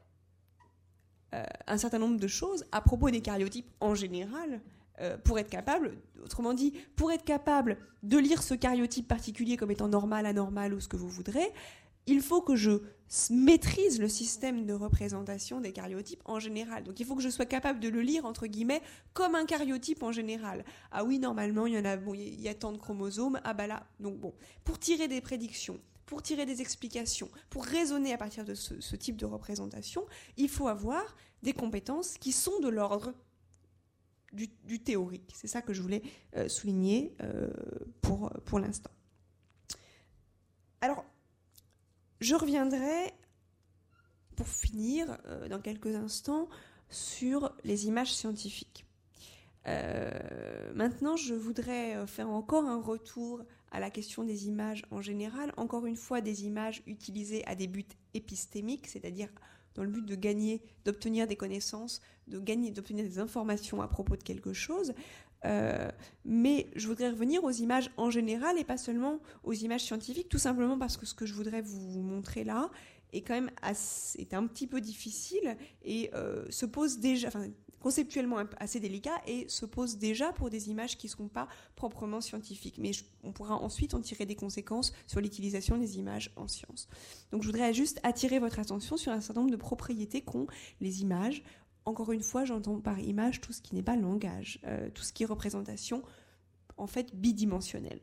un certain nombre de choses à propos des karyotypes en général, pour être capable, autrement dit, pour être capable de lire ce karyotype particulier comme étant normal, anormal ou ce que vous voudrez, il faut que je maîtrise le système de représentation des karyotypes en général. Donc il faut que je sois capable de le lire, entre guillemets, comme un karyotype en général. Ah oui, normalement, il y a tant de chromosomes, ah bah là, donc bon. Pour tirer des prédictions, pour tirer des explications, pour raisonner à partir de ce type de représentation, il faut avoir des compétences qui sont de l'ordre du théorique. C'est ça que je voulais souligner pour l'instant. Alors, je reviendrai, pour finir, dans quelques instants, sur les images scientifiques. Maintenant, je voudrais faire encore un retour à la question des images en général. Encore une fois, des images utilisées à des buts épistémiques, c'est-à-dire dans le but de gagner, d'obtenir des connaissances, d'obtenir des informations à propos de quelque chose. Mais je voudrais revenir aux images en général et pas seulement aux images scientifiques, tout simplement parce que ce que je voudrais vous montrer là est quand même est un petit peu difficile et se pose déjà, conceptuellement assez délicat et se pose déjà pour des images qui ne sont pas proprement scientifiques. Mais on pourra ensuite en tirer des conséquences sur l'utilisation des images en sciences. Donc je voudrais juste attirer votre attention sur un certain nombre de propriétés qu'ont les images. Encore une fois, j'entends par image tout ce qui n'est pas langage, tout ce qui est représentation, en fait, bidimensionnelle.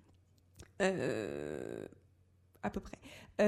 À peu près.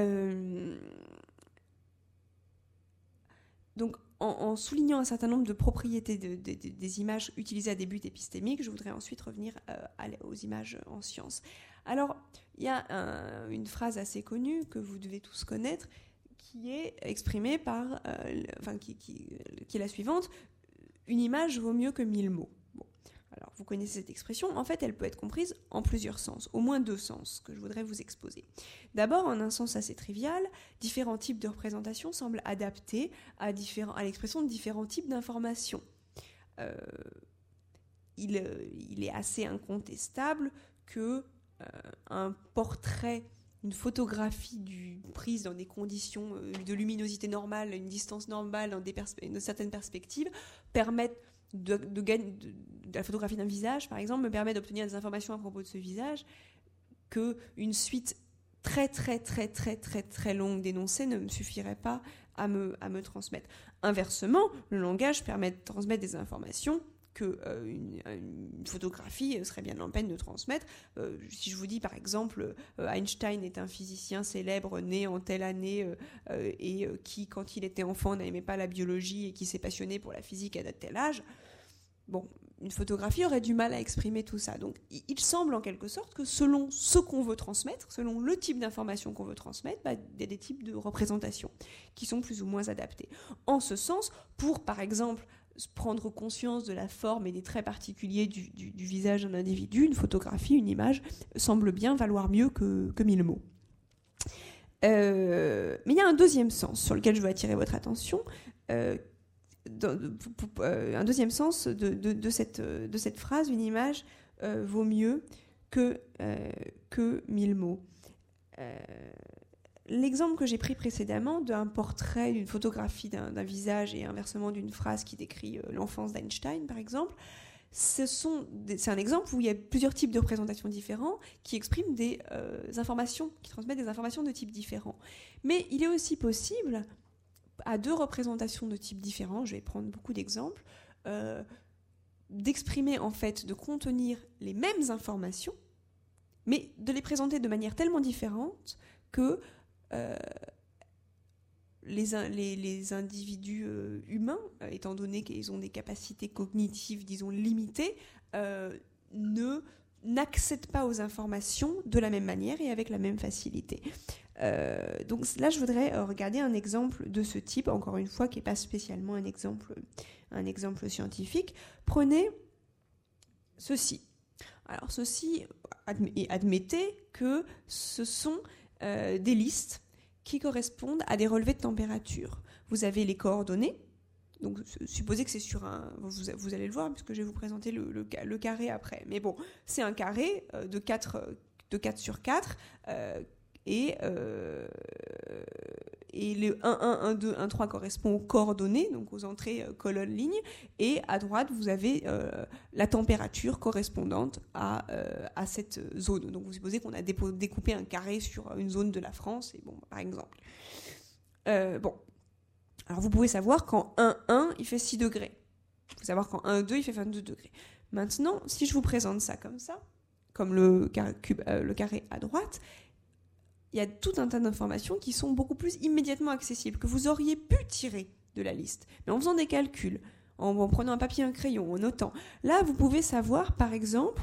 Donc, en soulignant un certain nombre de propriétés des images utilisées à des buts épistémiques, je voudrais ensuite revenir aux images en sciences. Alors, il y a une phrase assez connue que vous devez tous connaître, qui est exprimée par, qui est la suivante: une image vaut mieux que 1000 mots. Bon. Alors, vous connaissez cette expression. En fait, elle peut être comprise en plusieurs sens, au moins 2 sens que je voudrais vous exposer. D'abord, en un sens assez trivial, différents types de représentations semblent adaptés à l'expression de différents types d'informations. Il est assez incontestable que un portrait, une photographie prise dans des conditions de luminosité normale, une distance normale, dans une certaine perspective, permettent de la photographie d'un visage, par exemple, me permet d'obtenir des informations à propos de ce visage qu'une suite très très très très très très longue d'énoncés ne me suffirait pas à me transmettre. Inversement, le langage permet de transmettre des informations que une photographie serait bien en peine de transmettre. Si je vous dis par exemple Einstein est un physicien célèbre né en telle année et qui, quand il était enfant, n'aimait pas la biologie et qui s'est passionné pour la physique à tel âge, bon, une photographie aurait du mal à exprimer tout ça. Donc il semble en quelque sorte que selon ce qu'on veut transmettre, selon le type d'information qu'on veut transmettre, il y a des types de représentations qui sont plus ou moins adaptés. En ce sens, pour par exemple prendre conscience de la forme et des traits particuliers du visage d'un individu, une photographie, une image, semble bien valoir mieux que 1000 mots. Mais il y a un deuxième sens sur lequel je veux attirer votre attention, un deuxième sens de cette phrase: une image vaut mieux que 1000 mots. L'exemple que j'ai pris précédemment d'un portrait, d'une photographie d'un visage et inversement d'une phrase qui décrit l'enfance d'Einstein, par exemple, c'est un exemple où il y a plusieurs types de représentations différents qui expriment des informations, qui transmettent des informations de types différents. Mais il est aussi possible, à 2 représentations de types différents, je vais prendre beaucoup d'exemples, d'exprimer en fait, de contenir les mêmes informations, mais de les présenter de manière tellement différente que les individus humains, étant donné qu'ils ont des capacités cognitives, disons, limitées, n'accèdent pas aux informations de la même manière et avec la même facilité. Donc là, je voudrais regarder un exemple de ce type, encore une fois, qui n'est pas spécialement un exemple scientifique. Prenez ceci. Alors ceci, admettez que ce sont des listes qui correspondent à des relevés de température. Vous avez les coordonnées, donc supposez que c'est sur vous allez le voir puisque je vais vous présenter le carré après. Mais bon, c'est un carré de 4 sur 4 et le 1, 1, 1, 2, 1, 3 correspond aux coordonnées, donc aux entrées colonnes, lignes, et à droite, vous avez la température correspondante à cette zone. Donc vous supposez qu'on a découpé un carré sur une zone de la France, et bon, par exemple. Bon, alors vous pouvez savoir qu'en 1, 1, il fait 6 degrés. Vous pouvez savoir qu'en 1, 2, il fait 22 degrés. Maintenant, si je vous présente ça, comme le carré à droite, il y a tout un tas d'informations qui sont beaucoup plus immédiatement accessibles, que vous auriez pu tirer de la liste. Mais en faisant des calculs, en prenant un papier et un crayon, en notant, là, vous pouvez savoir, par exemple,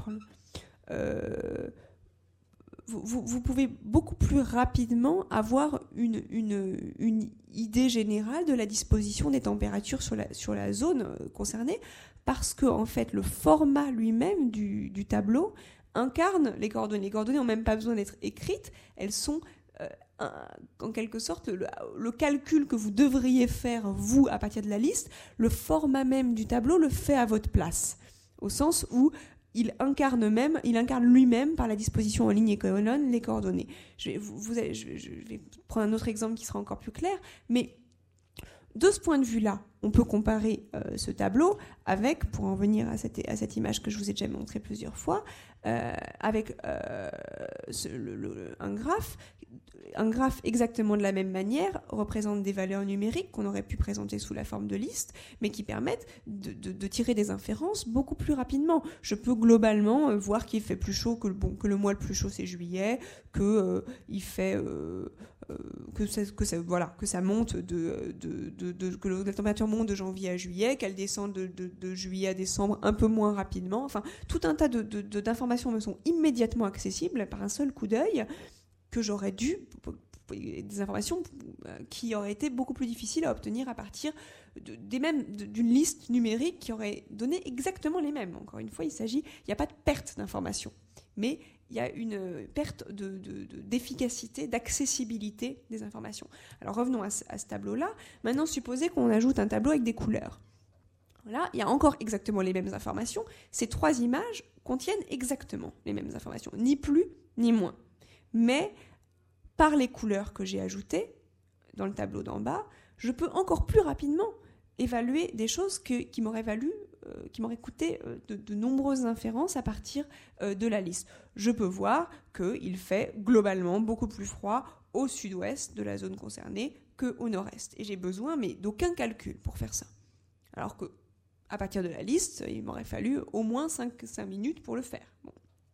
vous pouvez beaucoup plus rapidement avoir une idée générale de la disposition des températures sur la zone concernée, parce que en fait, le format lui-même du tableau incarne les coordonnées. Les coordonnées n'ont même pas besoin d'être écrites, elles sont en quelque sorte le calcul que vous devriez faire, vous, à partir de la liste. Le format même du tableau le fait à votre place, au sens où il incarne lui-même par la disposition en ligne et colonne les coordonnées. Je vais prendre un autre exemple qui sera encore plus clair, mais de ce point de vue-là, on peut comparer ce tableau avec, pour en venir à cette image que je vous ai déjà montrée plusieurs fois, avec un graphe. Un graphe exactement de la même manière représente des valeurs numériques qu'on aurait pu présenter sous la forme de liste, mais qui permettent de tirer des inférences beaucoup plus rapidement. Je peux globalement voir qu'il fait plus chaud, que le mois le plus chaud c'est juillet, que ça monte que la température monte de janvier à juillet, qu'elle descend de juillet à décembre un peu moins rapidement. Enfin, tout un tas d'informations me sont immédiatement accessibles par un seul coup d'œil, que j'aurais dû, des informations qui auraient été beaucoup plus difficiles à obtenir à partir d'une liste numérique qui aurait donné exactement les mêmes. Encore une fois, il n'y a pas de perte d'informations, mais il y a une perte d'efficacité, d'accessibilité des informations. Alors revenons à ce tableau-là. Maintenant, supposez qu'on ajoute un tableau avec des couleurs. Là, il y a encore exactement les mêmes informations. Ces 3 images contiennent exactement les mêmes informations, ni plus ni moins. Mais par les couleurs que j'ai ajoutées dans le tableau d'en bas, je peux encore plus rapidement évaluer des choses qui m'auraient coûté de nombreuses inférences à partir de la liste. Je peux voir qu'il fait globalement beaucoup plus froid au sud-ouest de la zone concernée qu'au nord-est. Et j'ai besoin d'aucun calcul pour faire ça. Alors que à partir de la liste, il m'aurait fallu au moins 5 minutes pour le faire. Bon.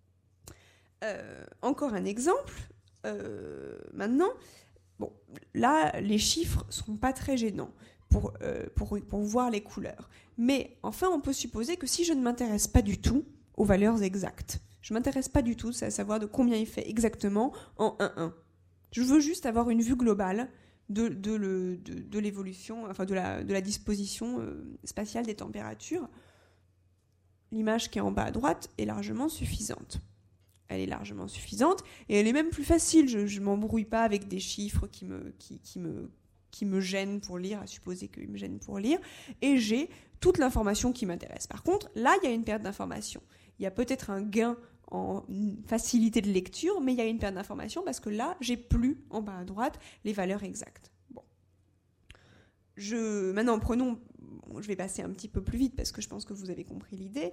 Encore un exemple, maintenant, bon, là les chiffres sont pas très gênants pour voir les couleurs, mais enfin on peut supposer que si je ne m'intéresse pas du tout aux valeurs exactes, je ne m'intéresse pas du tout à savoir de combien il fait exactement en 1,1, je veux juste avoir une vue globale de l'évolution, enfin de la disposition spatiale des températures. L'image qui est en bas à droite est largement suffisante. Elle est largement suffisante et elle est même plus facile. Je m'embrouille pas avec des chiffres qui me gênent pour lire, à supposer qu'ils me gênent pour lire, et j'ai toute l'information qui m'intéresse. Par contre, là, il y a une perte d'information. Il y a peut-être un gain en facilité de lecture, mais il y a une perte d'information parce que là, j'ai plus en bas à droite les valeurs exactes. Bon. Maintenant, je vais passer un petit peu plus vite parce que je pense que vous avez compris l'idée.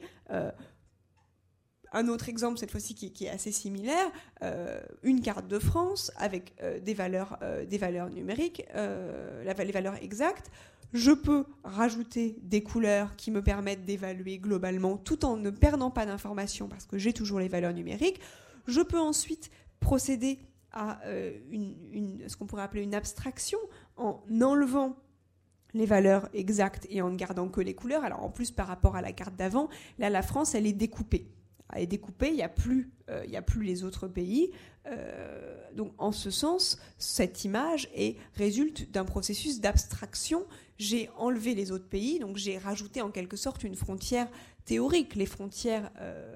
Un autre exemple, cette fois-ci, qui est assez similaire, une carte de France avec des valeurs numériques, les valeurs exactes. Je peux rajouter des couleurs qui me permettent d'évaluer globalement tout en ne perdant pas d'informations parce que j'ai toujours les valeurs numériques. Je peux ensuite procéder à ce qu'on pourrait appeler une abstraction en enlevant les valeurs exactes et en ne gardant que les couleurs. Alors en plus, par rapport à la carte d'avant, là, la France, elle est découpée. Elle est découpée, il n'y a plus les autres pays. Donc en ce sens, cette image résulte d'un processus d'abstraction. J'ai enlevé les autres pays, donc j'ai rajouté en quelque sorte une frontière théorique. Les frontières,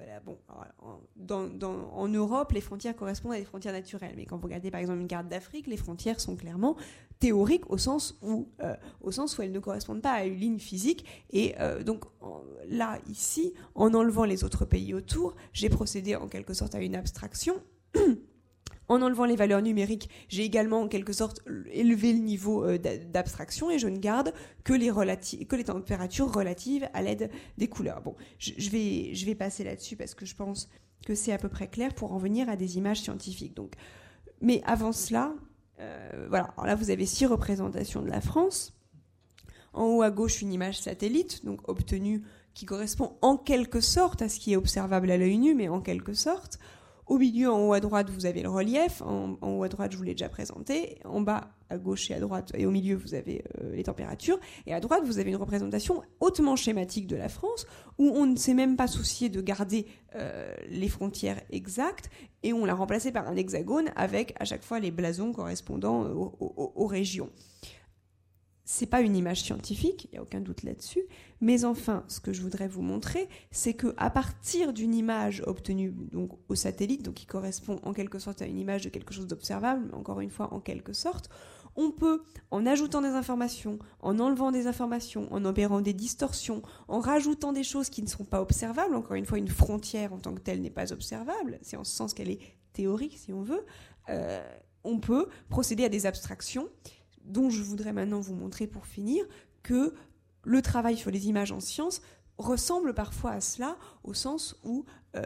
en Europe, les frontières correspondent à des frontières naturelles. Mais quand vous regardez par exemple une carte d'Afrique, les frontières sont clairement théoriques au sens où elles ne correspondent pas à une ligne physique. Et donc là, ici, en enlevant les autres pays autour, j'ai procédé en quelque sorte à une abstraction. En enlevant les valeurs numériques, j'ai également en quelque sorte élevé le niveau d'abstraction et je ne garde que les températures relatives à l'aide des couleurs. Bon, je vais passer là-dessus parce que je pense que c'est à peu près clair pour en venir à des images scientifiques. Donc, mais avant cela, voilà. Alors là, vous avez 6 représentations de la France. En haut à gauche, une image satellite, donc obtenue, qui correspond en quelque sorte à ce qui est observable à l'œil nu, mais en quelque sorte. Au milieu, en haut à droite, vous avez le relief. En haut à droite, je vous l'ai déjà présenté. En bas, à gauche et à droite, et au milieu, vous avez les températures. Et à droite, vous avez une représentation hautement schématique de la France, où on ne s'est même pas soucié de garder les frontières exactes, et on l'a remplacé par un hexagone avec à chaque fois les blasons correspondant aux régions. C'est pas une image scientifique, il n'y a aucun doute là-dessus, mais enfin, ce que je voudrais vous montrer, c'est qu'à partir d'une image obtenue donc, au satellite, donc qui correspond en quelque sorte à une image de quelque chose d'observable, mais encore une fois en quelque sorte, on peut, en ajoutant des informations, en enlevant des informations, en opérant des distorsions, en rajoutant des choses qui ne sont pas observables, encore une fois, une frontière en tant que telle n'est pas observable, c'est en ce sens qu'elle est théorique si on veut, on peut procéder à des abstractions dont je voudrais maintenant vous montrer pour finir que le travail sur les images en sciences ressemble parfois à cela, au sens où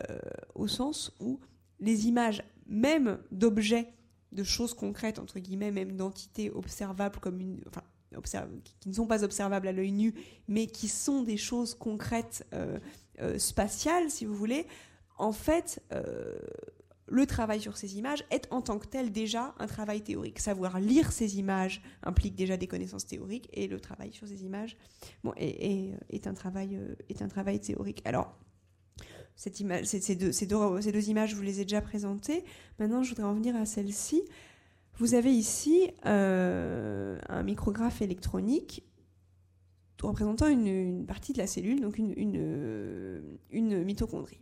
les images, même d'objets, de choses concrètes, entre guillemets, même d'entités observables qui ne sont pas observables à l'œil nu, mais qui sont des choses concrètes spatiales, si vous voulez, en fait... le travail sur ces images est en tant que tel déjà un travail théorique. Savoir lire ces images implique déjà des connaissances théoriques et le travail sur ces images est un travail théorique. Alors, ces deux images, je vous les ai déjà présentées. Maintenant, je voudrais en venir à celle-ci. Vous avez ici un micrographe électronique représentant une partie de la cellule, donc une mitochondrie.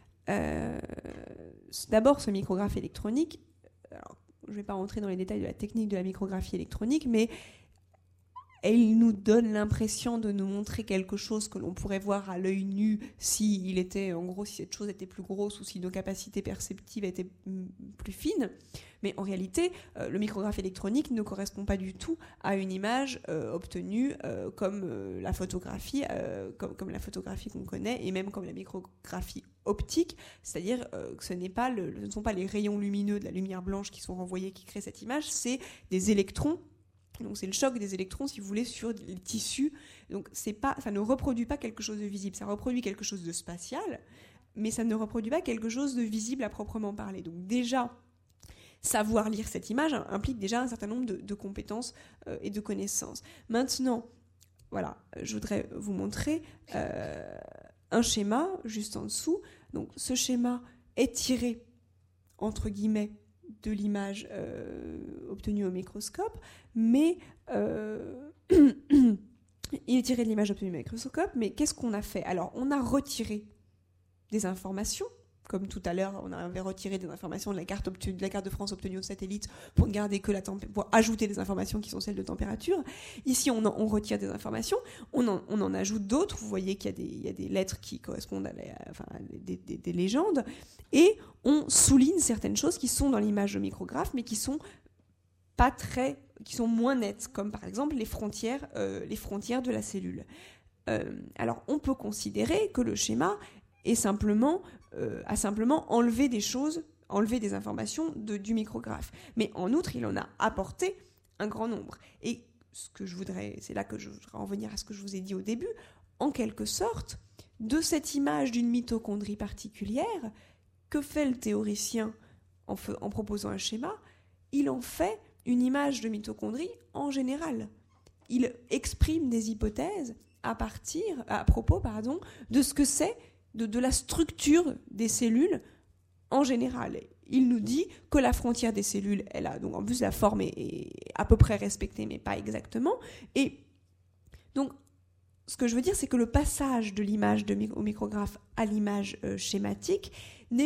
D'abord, ce micrographe électronique, alors, je ne vais pas rentrer dans les détails de la technique de la micrographie électronique, mais elle nous donne l'impression de nous montrer quelque chose que l'on pourrait voir à l'œil nu si cette chose était plus grosse ou si nos capacités perceptives étaient plus fines. Mais en réalité, le micrographe électronique ne correspond pas du tout à une image obtenue comme la photographie qu'on connaît, et même comme la micrographie optique, c'est-à-dire que ce ne sont pas les rayons lumineux de la lumière blanche qui sont renvoyés qui créent cette image, c'est des électrons. Donc c'est le choc des électrons, si vous voulez, sur les tissus. Donc ça ne reproduit pas quelque chose de visible, ça reproduit quelque chose de spatial, mais ça ne reproduit pas quelque chose de visible à proprement parler. Donc déjà, savoir lire cette image implique déjà un certain nombre de compétences et de connaissances. Maintenant, voilà, je voudrais vous montrer un schéma juste en dessous. Donc ce schéma est tiré, entre guillemets, de l'image obtenue au microscope, mais il est tiré de l'image obtenue au microscope, mais qu'est-ce qu'on a fait ? Alors, on a retiré des informations, comme tout à l'heure, on avait retiré des informations de la carte de France obtenue au satellite pour ne garder que pour ajouter des informations qui sont celles de température. Ici, on retire des informations, on en ajoute d'autres. Vous voyez qu'il y a des lettres qui correspondent à des légendes, et on souligne certaines choses qui sont dans l'image de micrographe, mais qui sont moins nettes, comme par exemple les frontières de la cellule. Alors, on peut considérer que le schéma a simplement enlevé des informations du micrographe. Mais en outre, il en a apporté un grand nombre. Et c'est là que je voudrais en venir à ce que je vous ai dit au début, en quelque sorte, de cette image d'une mitochondrie particulière, que fait le théoricien en proposant un schéma ? Il en fait une image de mitochondrie en général. Il exprime des hypothèses à propos de ce que c'est de la structure des cellules en général. Il nous dit que la frontière des cellules, elle a donc en plus la forme est à peu près respectée, mais pas exactement. Et donc, ce que je veux dire, c'est que le passage de l'image au micrographe à l'image schématique ne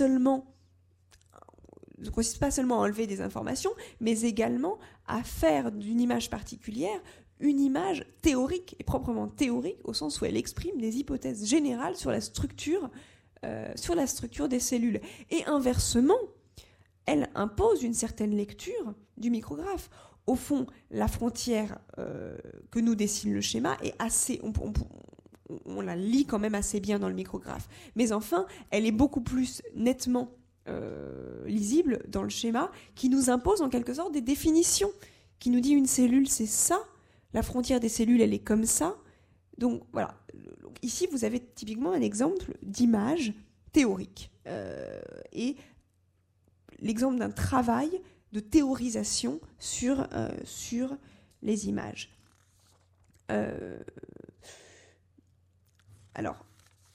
consiste pas seulement à enlever des informations, mais également à faire d'une image particulière une image théorique, et proprement théorique, au sens où elle exprime des hypothèses générales sur la structure des cellules. Et inversement, elle impose une certaine lecture du micrographe. Au fond, la frontière que nous dessine le schéma est assez... On la lit quand même assez bien dans le micrographe. Mais enfin, elle est beaucoup plus nettement lisible dans le schéma, qui nous impose en quelque sorte des définitions, qui nous dit une cellule, c'est ça, la frontière des cellules, elle est comme ça. Donc voilà, ici vous avez typiquement un exemple d'image théorique. Et l'exemple d'un travail de théorisation sur les images. Alors,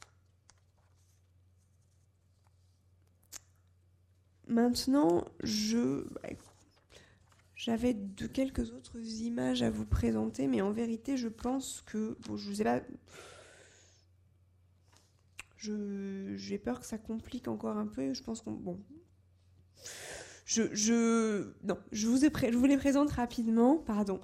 maintenant, j'avais quelques autres images à vous présenter, mais en vérité, je pense que... Bon, je ne sais pas... J'ai peur que ça complique encore un peu. Je pense qu'on... Bon... Non, je vous les présente rapidement, pardon.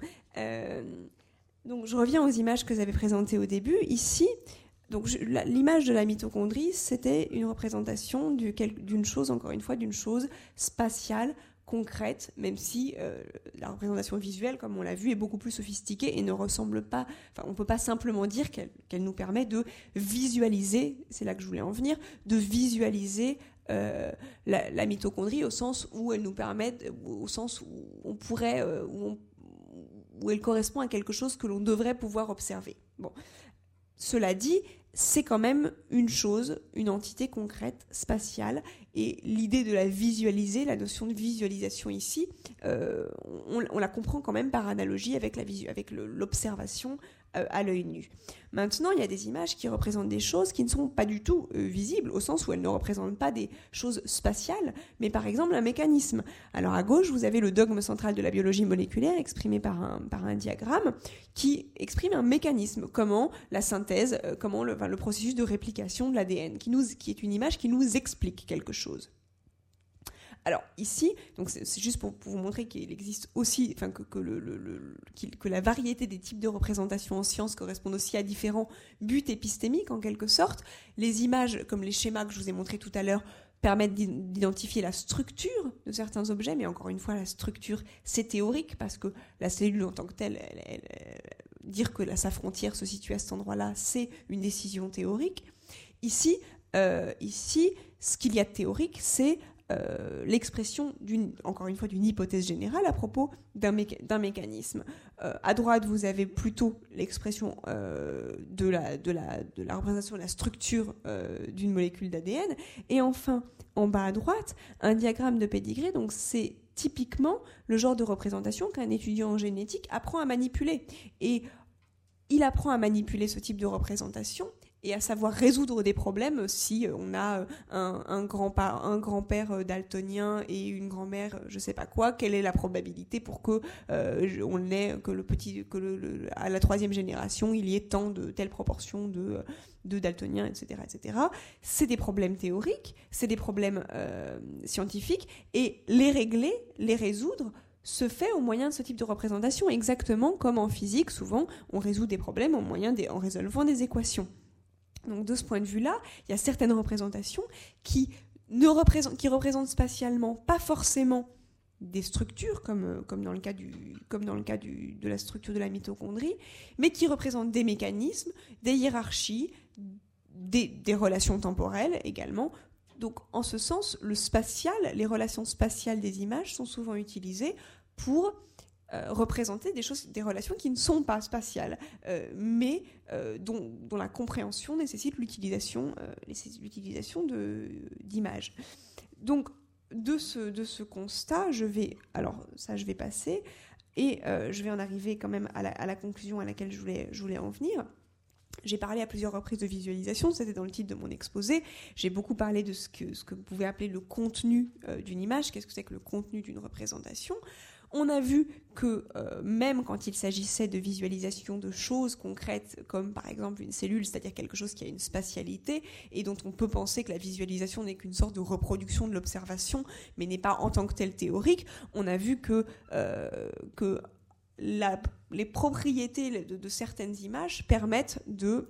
Donc, je reviens aux images que j'avais présentées au début. Ici, l'image de la mitochondrie, c'était une représentation d'une chose, encore une fois, d'une chose spatiale, concrète, même si la représentation visuelle, comme on l'a vu, est beaucoup plus sophistiquée et ne ressemble pas... Enfin, on ne peut pas simplement dire qu'elle nous permet de visualiser, c'est là que je voulais en venir, de visualiser la mitochondrie au sens où elle nous permet, au sens où on pourrait... où elle correspond à quelque chose que l'on devrait pouvoir observer. Bon. Cela dit, c'est quand même une chose, une entité concrète, spatiale, et l'idée de la visualiser, la notion de visualisation ici, on la comprend quand même par analogie avec l'observation à l'œil nu. Maintenant, il y a des images qui représentent des choses qui ne sont pas du tout visibles, au sens où elles ne représentent pas des choses spatiales, mais par exemple un mécanisme. Alors à gauche, vous avez le dogme central de la biologie moléculaire exprimé par un diagramme qui exprime un mécanisme, comment la synthèse, comment le processus de réplication de l'ADN, qui est une image qui nous explique quelque chose. Alors ici, donc c'est juste pour vous montrer qu'il existe aussi, enfin que la variété des types de représentations en sciences correspondent aussi à différents buts épistémiques en quelque sorte. Les images, comme les schémas que je vous ai montrés tout à l'heure, permettent d'identifier la structure de certains objets, mais encore une fois, la structure, c'est théorique, parce que la cellule en tant que telle, dire que sa frontière se situe à cet endroit-là, c'est une décision théorique. Ici, ce qu'il y a de théorique, c'est l'expression encore une fois d'une hypothèse générale à propos d'un mécanisme. À droite, vous avez plutôt l'expression de la représentation de la structure d'une molécule d'ADN, et enfin, en bas à droite, un diagramme de pédigré. Donc c'est typiquement le genre de représentation qu'un étudiant en génétique apprend à manipuler. Et il apprend à manipuler ce type de représentation et à savoir résoudre des problèmes si on a un grand-père daltonien et une grand-mère je sais pas quoi, quelle est la probabilité pour que à la troisième génération il y ait tant de telle proportion de daltoniens, etc., etc. C'est des problèmes théoriques, c'est des problèmes scientifiques, et les régler, les résoudre se fait au moyen de ce type de représentation, exactement comme en physique, souvent on résout des problèmes en résolvant des équations. Donc de ce point de vue-là, il y a certaines représentations qui représentent spatialement pas forcément des structures, comme dans le cas de la structure de la mitochondrie, mais qui représentent des mécanismes, des hiérarchies, des relations temporelles également. Donc en ce sens, le spatial, les relations spatiales des images sont souvent utilisées pour représenter des relations qui ne sont pas spatiales, mais dont la compréhension nécessite l'utilisation d'images. Donc, de ce constat, je vais passer, et je vais en arriver quand même à la conclusion à laquelle je voulais en venir. J'ai parlé à plusieurs reprises de visualisation, c'était dans le titre de mon exposé. J'ai beaucoup parlé de ce que vous pouvez appeler le contenu d'une image. Qu'est-ce que c'est que le contenu d'une représentation ? On a vu que même quand il s'agissait de visualisation de choses concrètes, comme par exemple une cellule, c'est-à-dire quelque chose qui a une spatialité et dont on peut penser que la visualisation n'est qu'une sorte de reproduction de l'observation, mais n'est pas en tant que telle théorique, on a vu que les propriétés de certaines images permettent de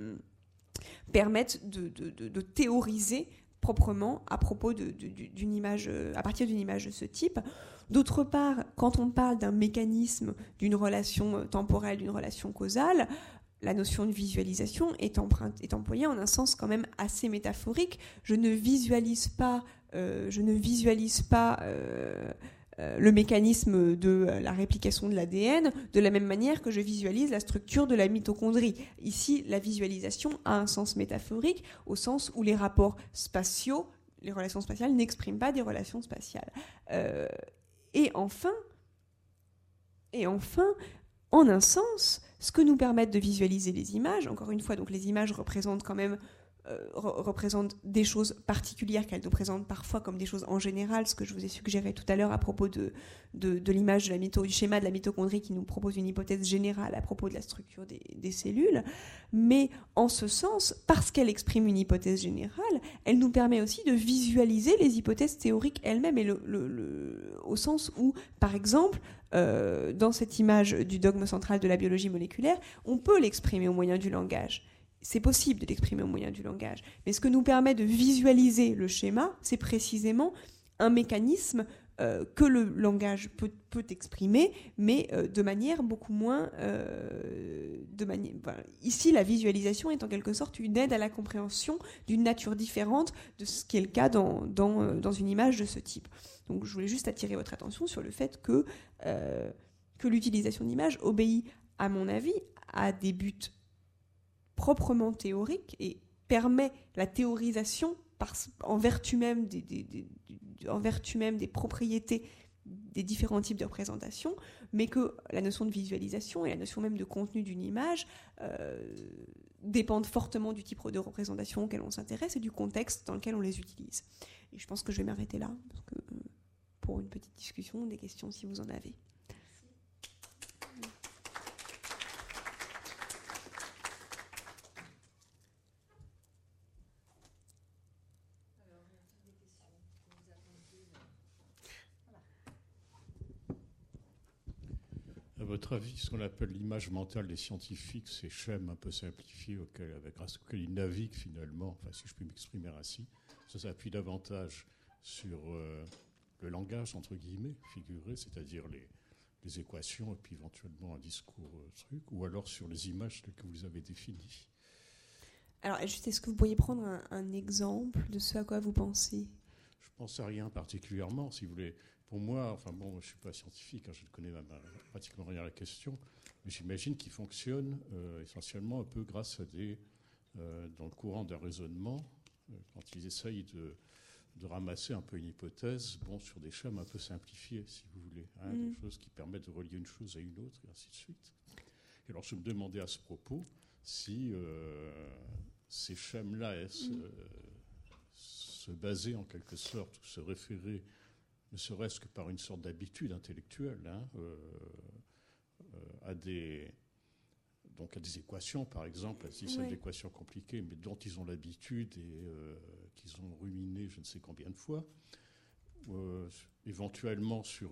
théoriser proprement à propos d'une image, à partir d'une image de ce type. D'autre part, quand on parle d'un mécanisme, d'une relation temporelle, d'une relation causale, la notion de visualisation est employée en un sens quand même assez métaphorique. Je ne visualise pas le mécanisme de la réplication de l'ADN de la même manière que je visualise la structure de la mitochondrie. Ici, la visualisation a un sens métaphorique au sens où les rapports spatiaux les relations spatiales n'expriment pas des relations spatiales. Et enfin, en un sens, ce que nous permettent de visualiser les images, encore une fois, donc les images représentent quand même représentent des choses particulières qu'elles nous présentent parfois comme des choses en général, ce que je vous ai suggéré tout à l'heure à propos de l'image du schéma de la mitochondrie qui nous propose une hypothèse générale à propos de la structure des cellules. Mais en ce sens, parce qu'elle exprime une hypothèse générale, elle nous permet aussi de visualiser les hypothèses théoriques elles-mêmes, et au sens où, par exemple, dans cette image du dogme central de la biologie moléculaire, on peut l'exprimer au moyen du langage. C'est possible de l'exprimer au moyen du langage. Mais ce que nous permet de visualiser le schéma, c'est précisément un mécanisme que le langage peut exprimer, mais de manière beaucoup moins... Ici, la visualisation est en quelque sorte une aide à la compréhension d'une nature différente de ce qui est le cas dans une image de ce type. Donc je voulais juste attirer votre attention sur le fait que l'utilisation d'images obéit, à mon avis, à des buts proprement théorique et permet la théorisation en vertu même des propriétés des différents types de représentations, mais que la notion de visualisation et la notion même de contenu d'une image dépendent fortement du type de représentation auquel on s'intéresse et du contexte dans lequel on les utilise. Et je pense que je vais m'arrêter là pour une petite discussion, des questions si vous en avez. À votre avis, ce qu'on appelle l'image mentale des scientifiques, ces schèmes un peu simplifiés grâce auxquels ils naviguent finalement, enfin si je puis m'exprimer ainsi, ça s'appuie davantage sur le langage, entre guillemets, figuré, c'est-à-dire les équations et puis éventuellement un discours ou alors sur les images telles que vous les avez définies. Alors, juste, est-ce que vous pourriez prendre un exemple de ce à quoi vous pensez ? Je pense à rien particulièrement, si vous voulez. Pour moi, je ne suis pas scientifique, je ne connais pratiquement rien à la question, mais j'imagine qu'il fonctionne essentiellement un peu grâce à dans le courant d'un raisonnement, quand ils essayent de ramasser un peu une hypothèse, sur des schèmes un peu simplifiés, si vous voulez, des choses qui permettent de relier une chose à une autre, et ainsi de suite. Et alors, je me demandais à ce propos si ces schèmes-là se basaient en quelque sorte, ou se référaient, ne serait-ce que par une sorte d'habitude intellectuelle, à des équations, par exemple, un système d'équations compliquées, mais dont ils ont l'habitude et qu'ils ont ruminé je ne sais combien de fois, éventuellement sur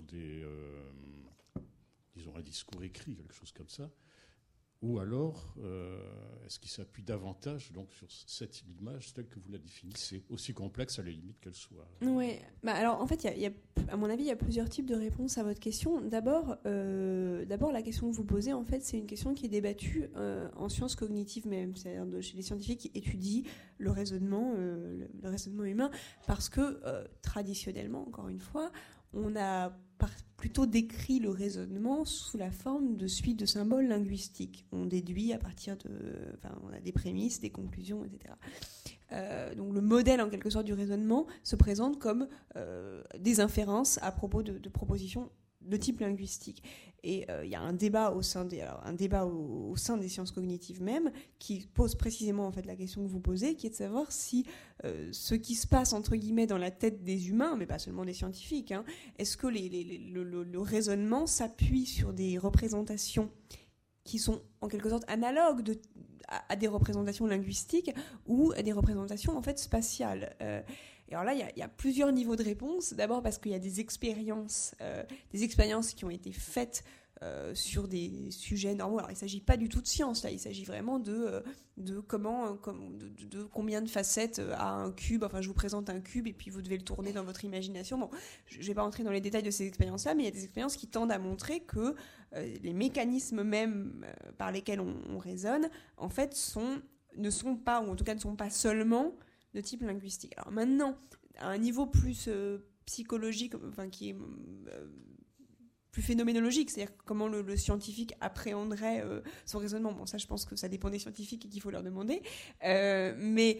disons un discours écrit, quelque chose comme ça, ou alors est-ce qu'il s'appuie davantage donc sur cette image telle que vous la définissez, aussi complexe à la limite qu'elle soit? Oui, alors en fait, à mon avis, il y a plusieurs types de réponses à votre question. D'abord, la question que vous posez, en fait, c'est une question qui est débattue en sciences cognitives même, c'est-à-dire chez les scientifiques qui étudient le raisonnement humain, parce que traditionnellement, encore une fois, on a plutôt décrit le raisonnement sous la forme de suite de symboles linguistiques. On déduit à partir on a des prémices, des conclusions, etc. Donc le modèle, en quelque sorte, du raisonnement se présente comme des inférences à propos de propositions de type linguistique. Et il y a un débat au sein des sciences cognitives même qui pose précisément en fait la question que vous posez, qui est de savoir si ce qui se passe entre guillemets dans la tête des humains, mais pas seulement des scientifiques, est-ce que le raisonnement s'appuie sur des représentations qui sont en quelque sorte analogues à des représentations linguistiques ou à des représentations en fait spatiales. Et alors là, il y a plusieurs niveaux de réponse. D'abord parce qu'il y a des expériences qui ont été faites sur des sujets normaux. Alors il ne s'agit pas du tout de science, là. Il s'agit vraiment de combien de facettes a un cube. Enfin, je vous présente un cube et puis vous devez le tourner dans votre imagination. Bon, je ne vais pas entrer dans les détails de ces expériences-là, mais il y a des expériences qui tendent à montrer que les mécanismes même par lesquels on raisonne, en fait, ne sont pas, ou en tout cas ne sont pas seulement de type linguistique. Alors maintenant, à un niveau plus psychologique, qui est plus phénoménologique, c'est-à-dire comment le scientifique appréhenderait son raisonnement. Bon, ça, je pense que ça dépend des scientifiques et qu'il faut leur demander. Mais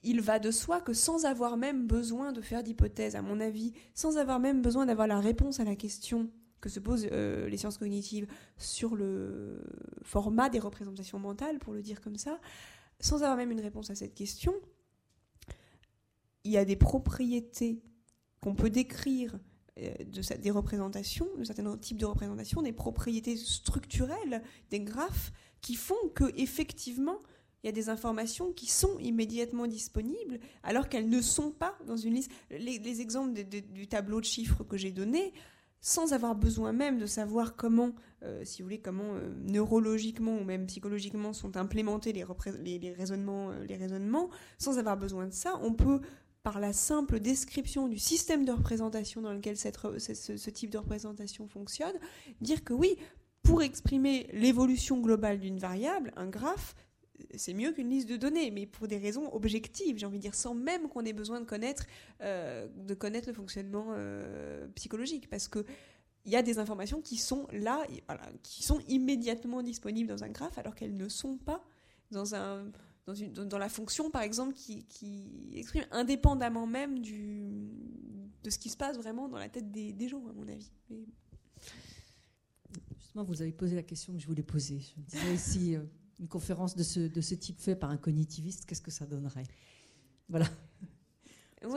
il va de soi que sans avoir même besoin de faire d'hypothèse, à mon avis, sans avoir même besoin d'avoir la réponse à la question que se posent les sciences cognitives sur le format des représentations mentales, pour le dire comme ça, sans avoir même une réponse à cette question, il y a des propriétés qu'on peut décrire des représentations, de certains types de représentations, des propriétés structurelles, des graphes, qui font que effectivement il y a des informations qui sont immédiatement disponibles alors qu'elles ne sont pas dans une liste. Les exemples du tableau de chiffres que j'ai donné, sans avoir besoin même de savoir comment, si vous voulez, comment neurologiquement ou même psychologiquement sont implémentés les raisonnements, sans avoir besoin de ça, on peut, par la simple description du système de représentation dans lequel ce type de représentation fonctionne, dire que oui, pour exprimer l'évolution globale d'une variable, un graphe, c'est mieux qu'une liste de données, mais pour des raisons objectives, j'ai envie de dire, sans même qu'on ait besoin de connaître le fonctionnement psychologique, parce que il y a des informations qui sont là, voilà, qui sont immédiatement disponibles dans un graphe, alors qu'elles ne sont pas dans la fonction, par exemple, qui exprime indépendamment même de ce qui se passe vraiment dans la tête des gens, à mon avis. Mais... Justement, vous avez posé la question que je voulais poser. Je me disais si une conférence de ce type faite par un cognitiviste, qu'est-ce que ça donnerait? Voilà. Oui.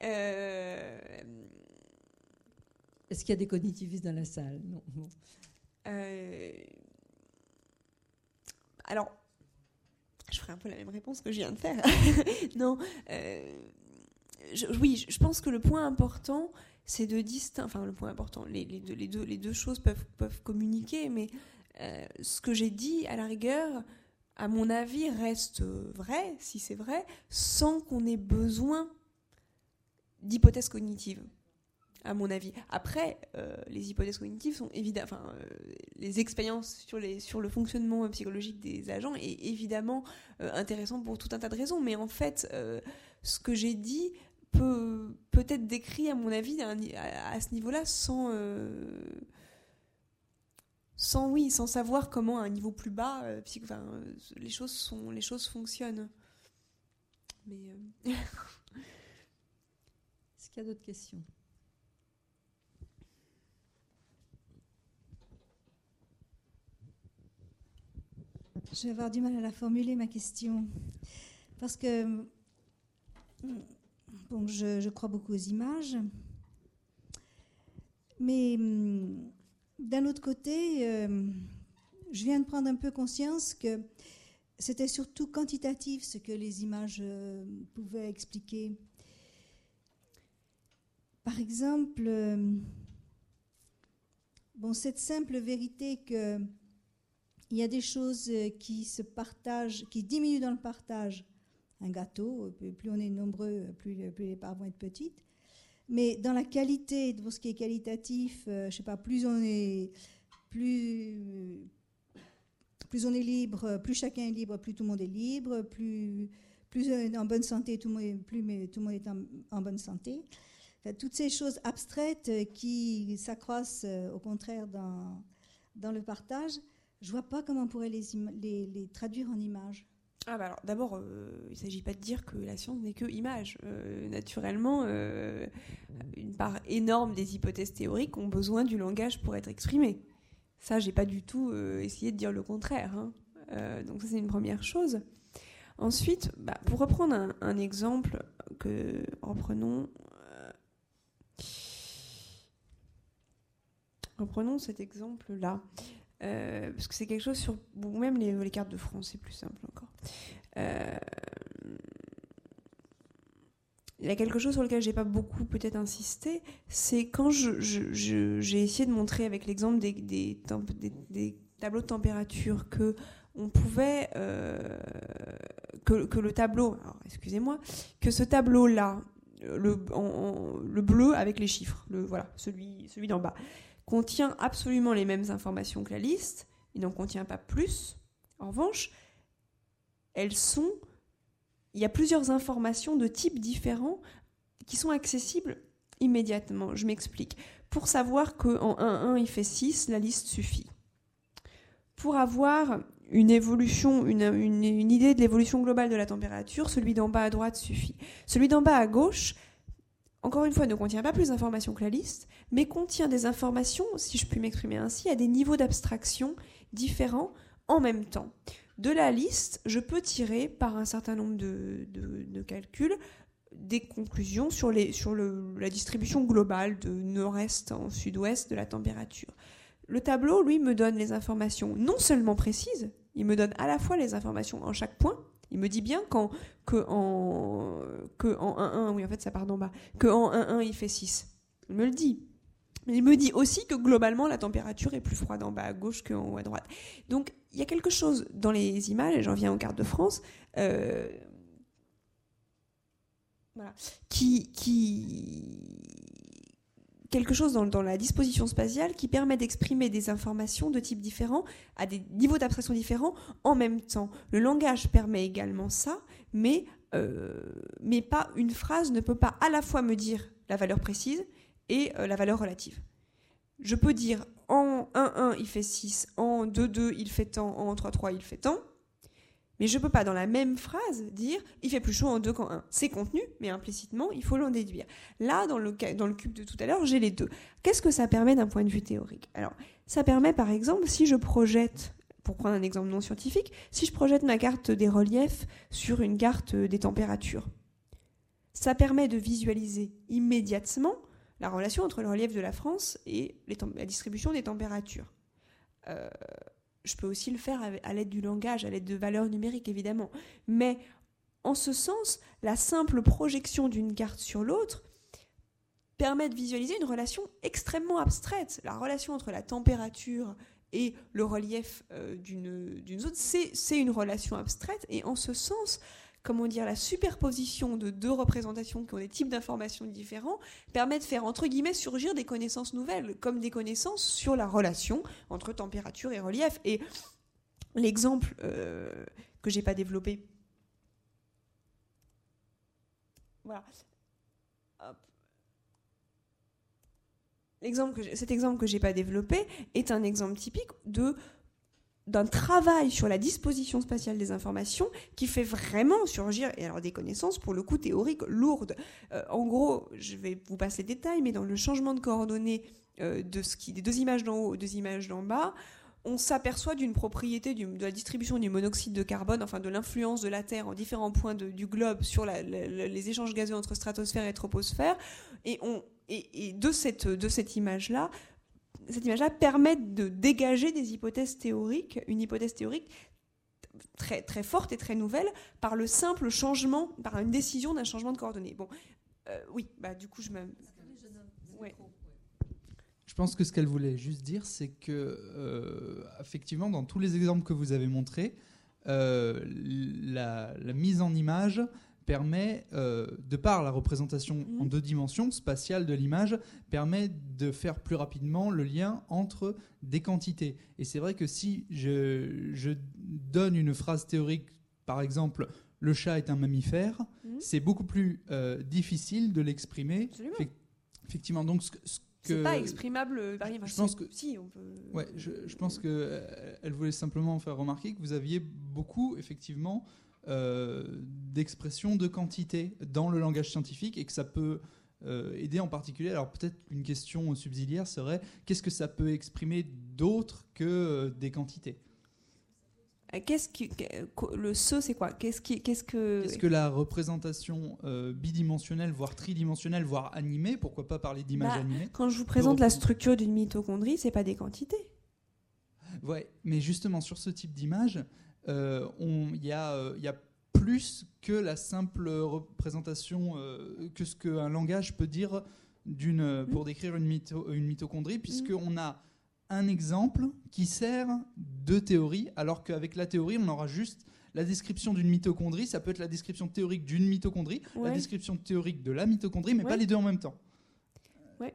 Est-ce qu'il y a des cognitivistes dans la salle? Non. Alors, je ferai un peu la même réponse que je viens de faire. Non. Je pense que le point important, c'est de distinguer. Enfin, le point important, les deux choses peuvent communiquer, mais ce que j'ai dit, à la rigueur, à mon avis, reste vrai, si c'est vrai, sans qu'on ait besoin d'hypothèses cognitives, à mon avis. Après, les hypothèses cognitives sont évidemment... Enfin, les expériences sur le fonctionnement psychologique des agents est évidemment intéressant pour tout un tas de raisons, mais en fait, ce que j'ai dit peut être décrit, à mon avis, à ce niveau-là, sans savoir comment, à un niveau plus bas, les choses fonctionnent. Mais est-ce qu'il y a d'autres questions? Je vais avoir du mal à la formuler, ma question, parce que bon, je crois beaucoup aux images, mais d'un autre côté, je viens de prendre un peu conscience que c'était surtout quantitatif ce que les images pouvaient expliquer. Par exemple, cette simple vérité que il y a des choses qui se partagent, qui diminuent dans le partage. Un gâteau, plus on est nombreux, plus les parts vont être petites. Mais dans la qualité, pour ce qui est qualitatif, je sais pas, plus on est libre, plus chacun est libre, plus tout le monde est libre, plus on est en bonne santé, tout le monde est en bonne santé. Enfin, toutes ces choses abstraites qui s'accroissent au contraire dans le partage. Je ne vois pas comment on pourrait les traduire en images. Alors, d'abord, il ne s'agit pas de dire que la science n'est que image. Naturellement, une part énorme des hypothèses théoriques ont besoin du langage pour être exprimées. Ça, je n'ai pas du tout essayé de dire le contraire. Donc ça, c'est une première chose. Ensuite, pour reprendre un exemple reprenons cet exemple-là. Parce que c'est quelque chose sur... Ou même les cartes de France, c'est plus simple encore. Il y a quelque chose sur lequel j'ai pas beaucoup peut-être insisté, c'est quand j'ai essayé de montrer avec l'exemple des tableaux de température que on pouvait... que le tableau... Alors, excusez-moi. Que ce tableau-là, le bleu avec les chiffres, celui d'en bas, contient absolument les mêmes informations que la liste, il n'en contient pas plus. En revanche, il y a plusieurs informations de types différents qui sont accessibles immédiatement. Je m'explique. Pour savoir qu'en 1-1, il fait 6, la liste suffit. pour avoir une évolution, une idée de l'évolution globale de la température, celui d'en bas à droite suffit. Celui d'en bas à gauche, encore une fois, ne contient pas plus d'informations que la liste, mais contient des informations, si je puis m'exprimer ainsi, à des niveaux d'abstraction différents en même temps. De la liste, je peux tirer, par un certain nombre de calculs, des conclusions sur la distribution globale de nord-est en sud-ouest de la température. Le tableau, lui, me donne les informations non seulement précises, il me donne à la fois les informations en chaque point. Il me dit bien que en 1,1, oui en fait ça part d'en bas, que en 1,1 il fait 6. Il me le dit. Mais il me dit aussi que globalement la température est plus froide en bas à gauche qu'en haut à droite. Donc il y a quelque chose dans les images, et j'en viens aux cartes de France, voilà, quelque chose dans la disposition spatiale qui permet d'exprimer des informations de types différents, à des niveaux d'abstraction différents, en même temps. Le langage permet également ça, mais pas une phrase ne peut pas à la fois me dire la valeur précise et la valeur relative. Je peux dire en 1,1 il fait 6, en 2,2 il fait tant, en 3,3 il fait tant, mais je ne peux pas dans la même phrase dire il fait plus chaud en 2 qu'en 1. C'est contenu, mais implicitement, il faut l'en déduire. Là, dans le cube de tout à l'heure, j'ai les deux. Qu'est-ce que ça permet d'un point de vue théorique ? Alors, ça permet par exemple, si je projette, pour prendre un exemple non scientifique, si je projette ma carte des reliefs sur une carte des températures, ça permet de visualiser immédiatement la relation entre le relief de la France et la distribution des températures. Je peux aussi le faire à l'aide du langage, à l'aide de valeurs numériques, évidemment. Mais en ce sens, la simple projection d'une carte sur l'autre permet de visualiser une relation extrêmement abstraite. La relation entre la température et le relief d'une zone, c'est une relation abstraite. Et en ce sens, comment dire, la superposition de deux représentations qui ont des types d'informations différents permet de faire, entre guillemets, surgir des connaissances nouvelles, comme des connaissances sur la relation entre température et relief. Et l'exemple que j'ai pas développé, voilà. Hop. Cet exemple que j'ai pas développé est un exemple typique d'un travail sur la disposition spatiale des informations qui fait vraiment surgir, et alors des connaissances pour le coup théoriques lourdes. En gros, je vais vous passer les détails, mais dans le changement de coordonnées des deux images d'en haut, deux images d'en bas, on s'aperçoit d'une propriété de la distribution du monoxyde de carbone, enfin de l'influence de la Terre en différents points du globe sur les échanges gazeux entre stratosphère et troposphère, et de cette image-là, cette image-là permet de dégager des hypothèses théoriques, une hypothèse théorique très, très forte et très nouvelle par le simple changement, par une décision d'un changement de coordonnées. Bon, oui, bah du coup je me... Ouais. Je pense que ce qu'elle voulait juste dire, c'est que effectivement, dans tous les exemples que vous avez montrés, la mise en image permet, de par la représentation en deux dimensions spatiale de l'image, permet de faire plus rapidement le lien entre des quantités. Et c'est vrai que si je donne une phrase théorique, par exemple, le chat est un mammifère, c'est beaucoup plus difficile de l'exprimer. Effectivement, donc c'est pas exprimable par je pense que si on peut. Ouais, je pense que elle voulait simplement faire remarquer que vous aviez beaucoup effectivement d'expression de quantité dans le langage scientifique et que ça peut aider en particulier. Alors peut-être une question subsidiaire serait qu'est-ce que ça peut exprimer d'autre que des quantités ? Le ce, c'est quoi ? Qu'est-ce que la représentation bidimensionnelle, voire tridimensionnelle, voire animée, pourquoi pas parler d'image animée ? Quand je vous présente la structure d'une mitochondrie, c'est pas des quantités. Ouais, mais justement sur ce type d'image, il y a plus que la simple représentation que ce qu'un langage peut dire pour décrire une mitochondrie, puisqu'on a un exemple qui sert de théorie, alors qu'avec la théorie, on aura juste la description d'une mitochondrie. Ça peut être la description théorique d'une mitochondrie, la description théorique de la mitochondrie, mais pas les deux en même temps. Ouais.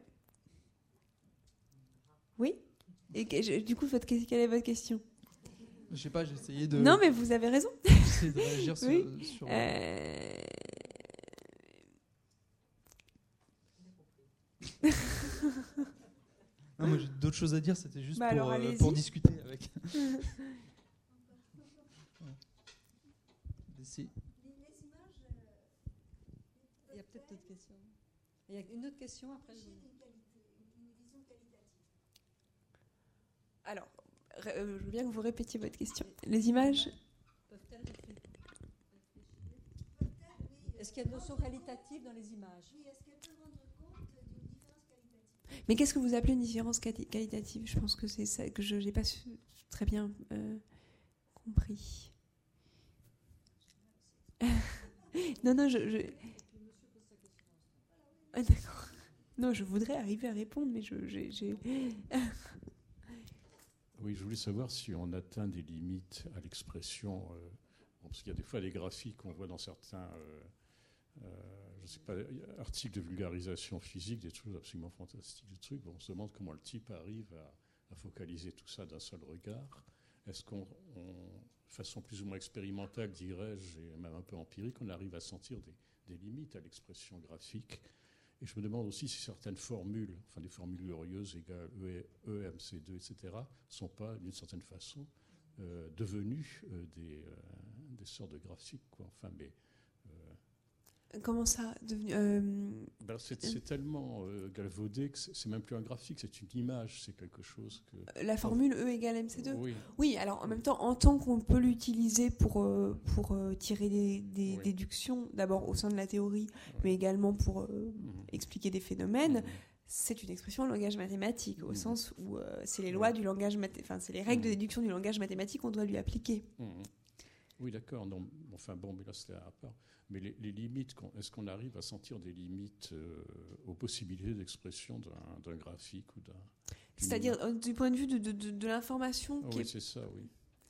Oui. Et du coup, quelle est votre question ? Je sais pas, j'ai essayé de... Non, mais vous avez raison. J'essaie de réagir sur... Non, moi j'ai d'autres choses à dire, c'était juste alors, allez-y. pour discuter avec. Si. Il y a peut-être d'autres questions. Il y a une autre question après. Alors, je veux bien que vous répétiez votre question. Les images. Est-ce qu'il y a une notion qualitative dans les images? Oui, est-ce qu'elle peut rendre compte d'une différence qualitative? Mais qu'est-ce que vous appelez une différence qualitative? Je pense que c'est ça que je n'ai pas très bien compris. Non, Ah, d'accord. Non, je voudrais arriver à répondre, mais j'ai... Oui, je voulais savoir si on atteint des limites à l'expression. Parce qu'il y a des fois des graphiques qu'on voit dans certains je sais pas, articles de vulgarisation physique, des choses absolument fantastiques, des trucs. Bon, on se demande comment le type arrive à focaliser tout ça d'un seul regard. Est-ce qu'on, de façon plus ou moins expérimentale, dirais-je, et même un peu empirique, on arrive à sentir des limites à l'expression graphique? Et je me demande aussi si certaines formules, enfin des formules glorieuses égales EMC2, etc., ne sont pas, d'une certaine façon, devenues des sortes de graphiques, quoi. Enfin, mais... Comment ça devenu c'est tellement galvaudé que c'est même plus un graphique, c'est une image, c'est quelque chose que... La formule E égale MC2 ? Oui. Oui, alors en même temps, en tant qu'on peut l'utiliser pour tirer des Oui. déductions, d'abord au sein de la théorie, Oui. mais également pour expliquer des phénomènes, Mhm. c'est une expression en langage mathématique, au Mhm. sens où c'est les lois du langage enfin c'est les règles de déduction du langage mathématique qu'on doit lui appliquer. Mhm. Oui, d'accord. Non, enfin bon, mais là c'est à part. Mais les limites, est-ce qu'on arrive à sentir des limites aux possibilités d'expression d'un graphique ou d'un... C'est-à-dire du point de vue de l'information qui Oui, est c'est ça, oui.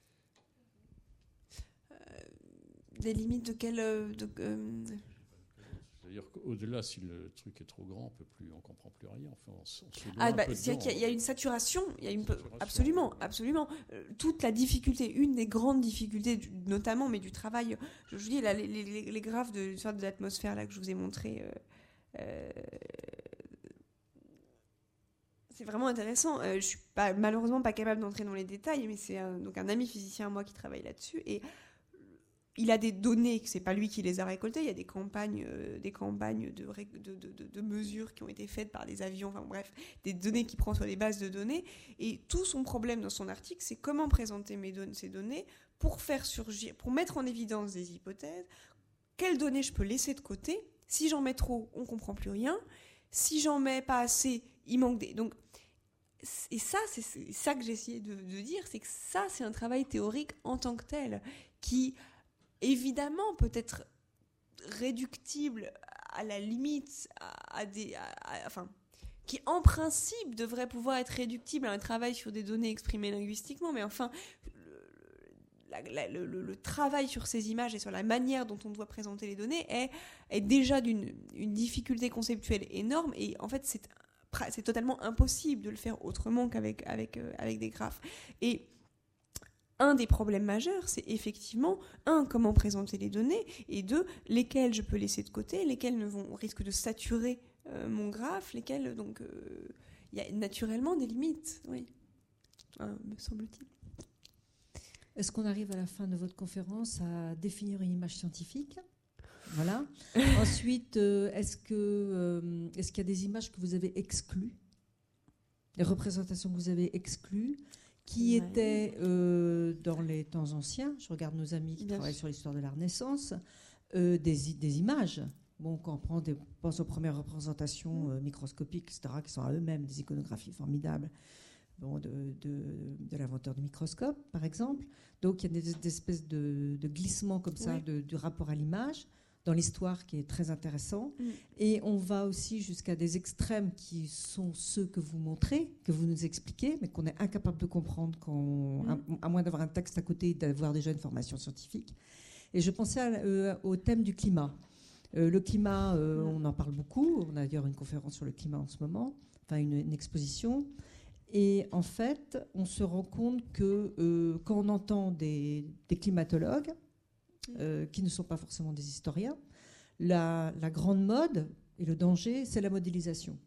des limites de quelle C'est-à-dire qu'au-delà, si le truc est trop grand, on comprend plus rien. Enfin, on se noie Ah, un peu c'est-à-dire dedans. qu'il y a une saturation, il y a une Saturation, absolument, oui. absolument. Toute la difficulté, une des grandes difficultés, notamment, mais du travail. Je vous dis là, les graphes de sorte d'atmosphère là que je vous ai montré. C'est vraiment intéressant. Je suis malheureusement pas capable d'entrer dans les détails, mais c'est donc un ami physicien à moi qui travaille là-dessus et il a des données, c'est pas lui qui les a récoltées, il y a des campagnes de mesures qui ont été faites par des avions, enfin bref, des données qu'il prend sur des bases de données. Et tout son problème dans son article, c'est comment présenter ces données pour faire surgir, pour mettre en évidence des hypothèses. Quelles données je peux laisser de côté? Si j'en mets trop, on comprend plus rien. Si j'en mets pas assez, il manque des... Donc, et ça, c'est ça que j'ai essayé de dire, c'est que ça, c'est un travail théorique en tant que tel, qui... évidemment peut être réductible à la limite enfin qui en principe devrait pouvoir être réductible à un travail sur des données exprimées linguistiquement, mais enfin le travail sur ces images et sur la manière dont on doit présenter les données est déjà d'une difficulté conceptuelle énorme, et en fait c'est totalement impossible de le faire autrement qu'avec des graphes. Et un des problèmes majeurs, c'est effectivement, comment présenter les données, et deux, lesquelles je peux laisser de côté, lesquelles risquent de saturer mon graphe, lesquelles, donc, il y a naturellement des limites, oui, me semble-t-il. Est-ce qu'on arrive à la fin de votre conférence à définir une image scientifique ? Voilà. Ensuite, est-ce qu'il y a des images que vous avez exclues, des représentations que vous avez exclues, qui étaient dans les temps anciens, je regarde nos amis qui travaillent sur l'histoire de la Renaissance, des images. Bon, quand on pense aux premières représentations microscopiques, etc., qui sont à eux-mêmes des iconographies formidables, bon, de l'inventeur du microscope, par exemple. Donc, il y a des espèces de glissements comme ça du rapport à l'image dans l'histoire qui est très intéressant. Et on va aussi jusqu'à des extrêmes qui sont ceux que vous montrez, que vous nous expliquez, mais qu'on est incapable de comprendre à moins d'avoir un texte à côté et d'avoir déjà une formation scientifique. Et je pensais au thème du climat. Le climat, on en parle beaucoup. On a d'ailleurs une conférence sur le climat en ce moment, enfin une exposition. Et en fait, on se rend compte que quand on entend des climatologues, qui ne sont pas forcément des historiens, la grande mode et le danger, c'est la modélisation.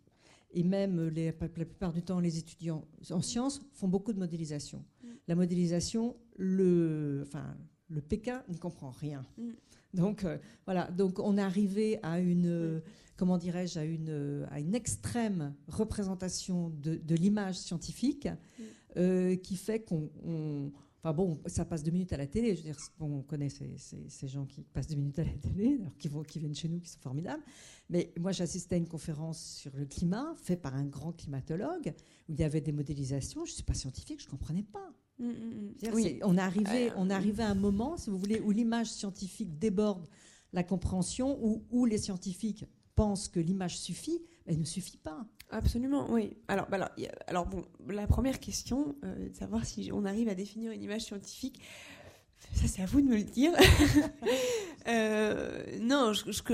et même la plupart du temps les étudiants en sciences font beaucoup de modélisation. La modélisation, le Pékin n'y comprend rien. Donc voilà, donc on est arrivé à une à une extrême représentation de l'image scientifique qui fait qu'on enfin bon, ça passe 2 minutes à la télé. Je veux dire, on connaît ces gens qui passent 2 minutes à la télé, alors qui viennent chez nous, qui sont formidables. Mais moi, j'assistais à une conférence sur le climat, faite par un grand climatologue, où il y avait des modélisations. Je ne suis pas scientifique, je ne comprenais pas. Oui. On arrivait à un moment, si vous voulez, où l'image scientifique déborde la compréhension, où les scientifiques pensent que l'image suffit, mais elle ne suffit pas. Absolument, oui. Alors bon, la première question, de savoir si on arrive à définir une image scientifique, ça c'est à vous de me le dire. Non,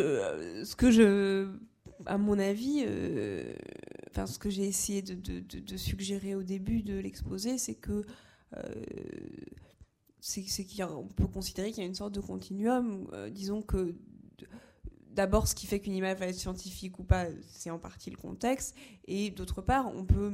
à mon avis, ce que j'ai essayé de suggérer au début de l'exposé, c'est que on peut considérer qu'il y a une sorte de continuum. Disons que d'abord, ce qui fait qu'une image va être scientifique ou pas, c'est en partie le contexte. Et d'autre part, on peut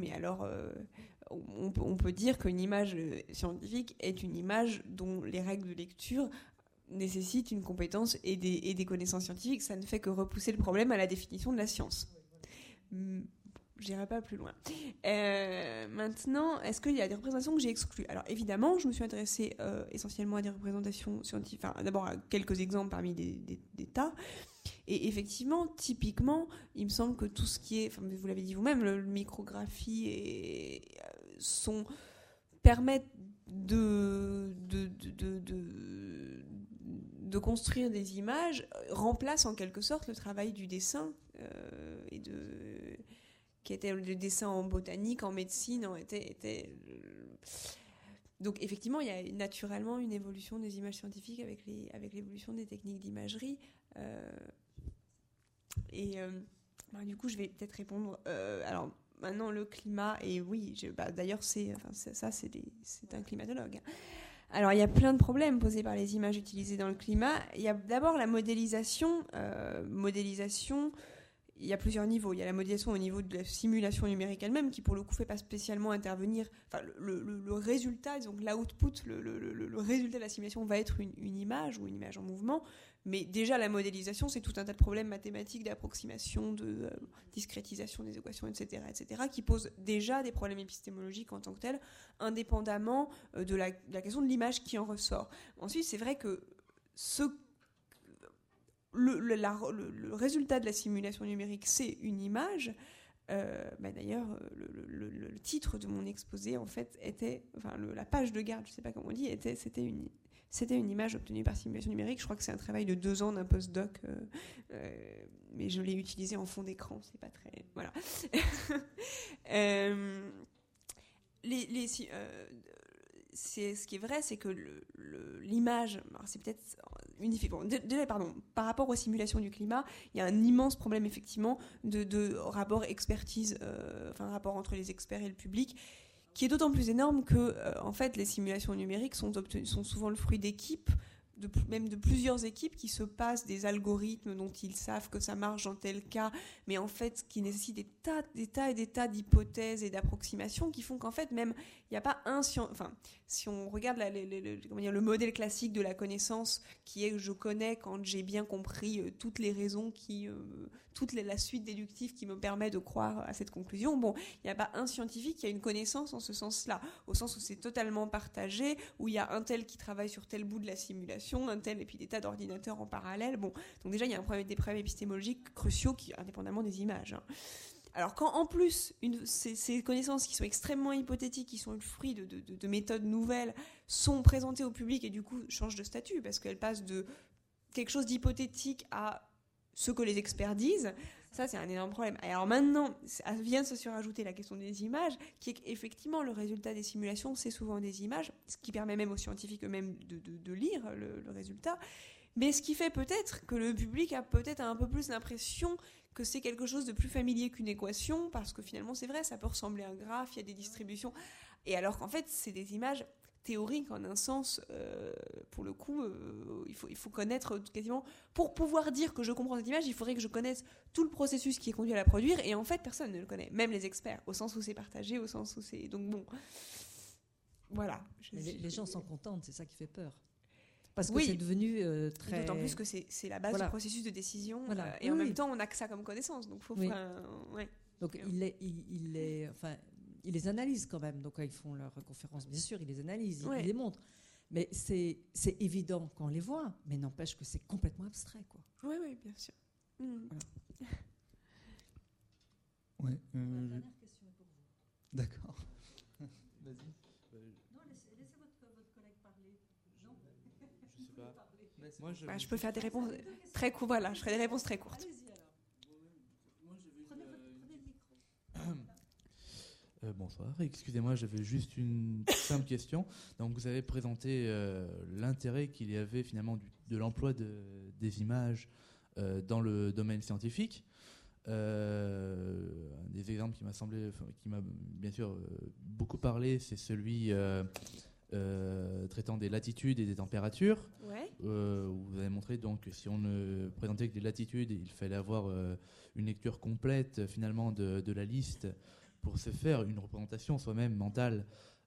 dire qu'une image scientifique est une image dont les règles de lecture nécessitent une compétence et des connaissances scientifiques. Ça ne fait que repousser le problème à la définition de la science. Je n'irai pas plus loin. Maintenant, est-ce qu'il y a des représentations que j'ai exclues ? Alors évidemment, je me suis intéressée essentiellement à des représentations scientifiques, d'abord à quelques exemples parmi des tas. Et effectivement, typiquement, il me semble que tout ce qui est, vous l'avez dit vous-même, le micrographie permettent de construire des images, remplace en quelque sorte le travail du dessin qui était le dessin en botanique, en médecine, Donc effectivement, il y a naturellement une évolution des images scientifiques avec l'évolution des techniques d'imagerie. Du coup, je vais peut-être répondre. Alors maintenant, le climat, et oui, d'ailleurs, c'est un climatologue. Alors, il y a plein de problèmes posés par les images utilisées dans le climat. Il y a d'abord la modélisation. Il y a plusieurs niveaux. Il y a la modélisation au niveau de la simulation numérique elle-même, qui pour le coup ne fait pas spécialement intervenir. Enfin, le résultat, donc l'output, le résultat de la simulation va être une image ou une image en mouvement. Mais déjà, la modélisation, c'est tout un tas de problèmes mathématiques, d'approximation, de discrétisation des équations, etc., qui posent déjà des problèmes épistémologiques en tant que tels, indépendamment de la question de l'image qui en ressort. Ensuite, c'est vrai que le résultat de la simulation numérique, c'est une image. D'ailleurs, le titre de mon exposé, en fait, était, la page de garde, je ne sais pas comment on dit, c'était une image obtenue par simulation numérique. Je crois que c'est un travail de 2 ans d'un postdoc, mais je l'ai utilisé en fond d'écran. C'est pas très, voilà. Ce qui est vrai, c'est que l'image, c'est peut-être unifié. Bon, déjà, par rapport aux simulations du climat, il y a un immense problème effectivement de rapport expertise, rapport entre les experts et le public, qui est d'autant plus énorme que, en fait, les simulations numériques sont souvent le fruit d'équipes, même de plusieurs équipes qui se passent des algorithmes dont ils savent que ça marche dans tel cas, mais en fait qui nécessitent des tas d'hypothèses et d'approximations qui font qu'en fait même il n'y a pas si on regarde le modèle classique de la connaissance qui est je connais quand j'ai bien compris toutes les raisons toute la suite déductive qui me permet de croire à cette conclusion. Bon, il n'y a pas un scientifique qui a une connaissance en ce sens-là, au sens où c'est totalement partagé, où il y a un tel qui travaille sur tel bout de la simulation, un tel, et puis des tas d'ordinateurs en parallèle. Bon, donc déjà, il y a des problèmes épistémologiques cruciaux indépendamment des images. Alors quand en plus, ces connaissances qui sont extrêmement hypothétiques, qui sont le fruit de méthodes nouvelles, sont présentées au public et du coup changent de statut, parce qu'elles passent de quelque chose d'hypothétique à ce que les experts disent, ça c'est un énorme problème. Et alors maintenant, vient se surajouter la question des images, qui est qu'effectivement le résultat des simulations, c'est souvent des images, ce qui permet même aux scientifiques eux-mêmes de lire le résultat, mais ce qui fait peut-être que le public a peut-être un peu plus l'impression que c'est quelque chose de plus familier qu'une équation, parce que finalement c'est vrai, ça peut ressembler à un graphe, il y a des distributions, et alors qu'en fait c'est des images théorique en un sens, pour le coup, il faut connaître quasiment... Pour pouvoir dire que je comprends cette image, il faudrait que je connaisse tout le processus qui est conduit à la produire, et en fait, personne ne le connaît, même les experts, au sens où c'est partagé, au sens où c'est... Donc bon, voilà. Les gens s'en contentent, c'est ça qui fait peur. Parce que Oui. c'est devenu très... D'autant plus que c'est la base Voilà. du processus de décision, Voilà. et en Oui, même oui. temps, on n'a que ça comme connaissance, donc faut... Oui. ouais. Donc ils les analysent quand même. Donc quand ils font leurs conférences, bien sûr, ils les analysent, Ouais. ils les montrent. Mais c'est évident quand on les voit, mais n'empêche que c'est complètement abstrait, quoi. Oui, oui, bien sûr. Ouais, Dernière question est pour vous. d'accord. Vas-y. Non, laissez votre collègue parler. Non. Je sais pas. Moi, Bah, je peux faire des réponses très courtes. Voilà, je ferai des réponses très courtes. Allez-y alors. Prenez le micro. Bonsoir, excusez-moi, j'avais juste une simple question. Donc, vous avez présenté l'intérêt qu'il y avait finalement de l'emploi des images dans le domaine scientifique. Un des exemples qui m'a semblé, qui m'a bien sûr beaucoup parlé, c'est celui traitant des latitudes et des températures. Ouais. Où vous avez montré donc que si on ne présentait que des latitudes, il fallait avoir une lecture complète finalement de la liste pour se faire une représentation soi-même mentale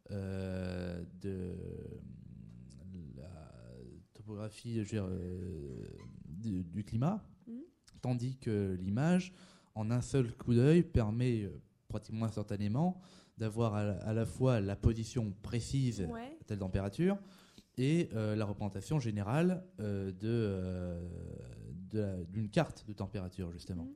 de la topographie, je veux dire, du climat, tandis que l'image, en un seul coup d'œil, permet pratiquement instantanément d'avoir à la fois la position précise Ouais. à telle température et la représentation générale d'une carte de température, justement.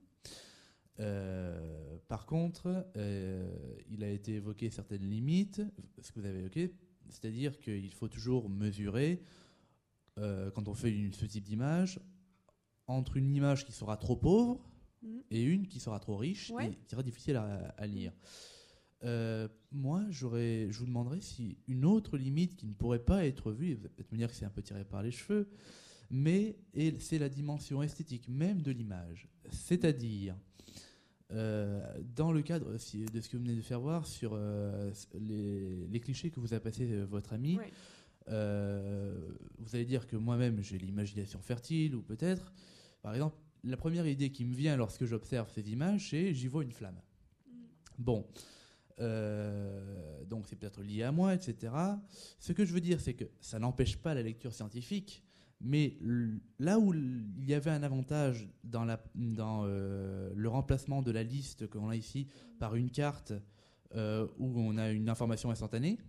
Par contre, il a été évoqué certaines limites, ce que vous avez évoqué, c'est-à-dire qu'il faut toujours mesurer, quand on fait ce type d'image, entre une image qui sera trop pauvre et une qui sera trop riche Ouais. et qui sera difficile à lire. Moi, je vous demanderais si une autre limite qui ne pourrait pas être vue, et vous allez peut-être me dire que c'est un peu tiré par les cheveux, mais c'est la dimension esthétique même de l'image. C'est-à-dire, dans le cadre de ce que vous venez de faire voir sur les clichés que vous a passé votre ami, Ouais. vous allez dire que moi-même j'ai l'imagination fertile, ou peut-être, par exemple, la première idée qui me vient lorsque j'observe ces images, c'est j'y vois une flamme. Bon, donc c'est peut-être lié à moi, etc. Ce que je veux dire, c'est que ça n'empêche pas la lecture scientifique, mais là où il y avait un avantage dans le remplacement de la liste qu'on a ici par une carte où on a une information instantanée,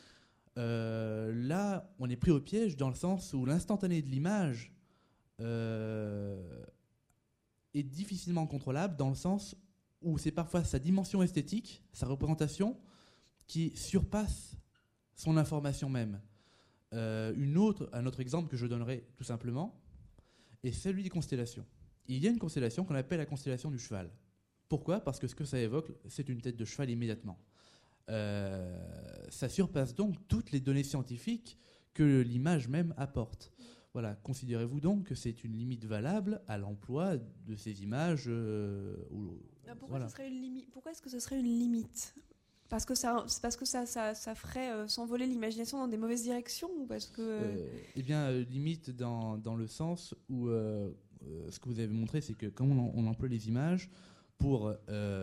là on est pris au piège dans le sens où l'instantané de l'image est difficilement contrôlable, dans le sens où c'est parfois sa dimension esthétique, sa représentation, qui surpasse son information même. Un autre exemple que je donnerai tout simplement est celui des constellations. Il y a une constellation qu'on appelle la constellation du cheval. Pourquoi ? Parce que ce que ça évoque, c'est une tête de cheval immédiatement. Ça surpasse donc toutes les données scientifiques que l'image même apporte. Voilà. Considérez-vous donc que c'est une limite valable à l'emploi de ces images Pourquoi voilà. Pourquoi est-ce que ce serait une limite ? Parce que ça ferait s'envoler l'imagination dans des mauvaises directions, ou parce que... Eh bien, limite dans le sens où ce que vous avez montré, c'est que quand on emploie les images pour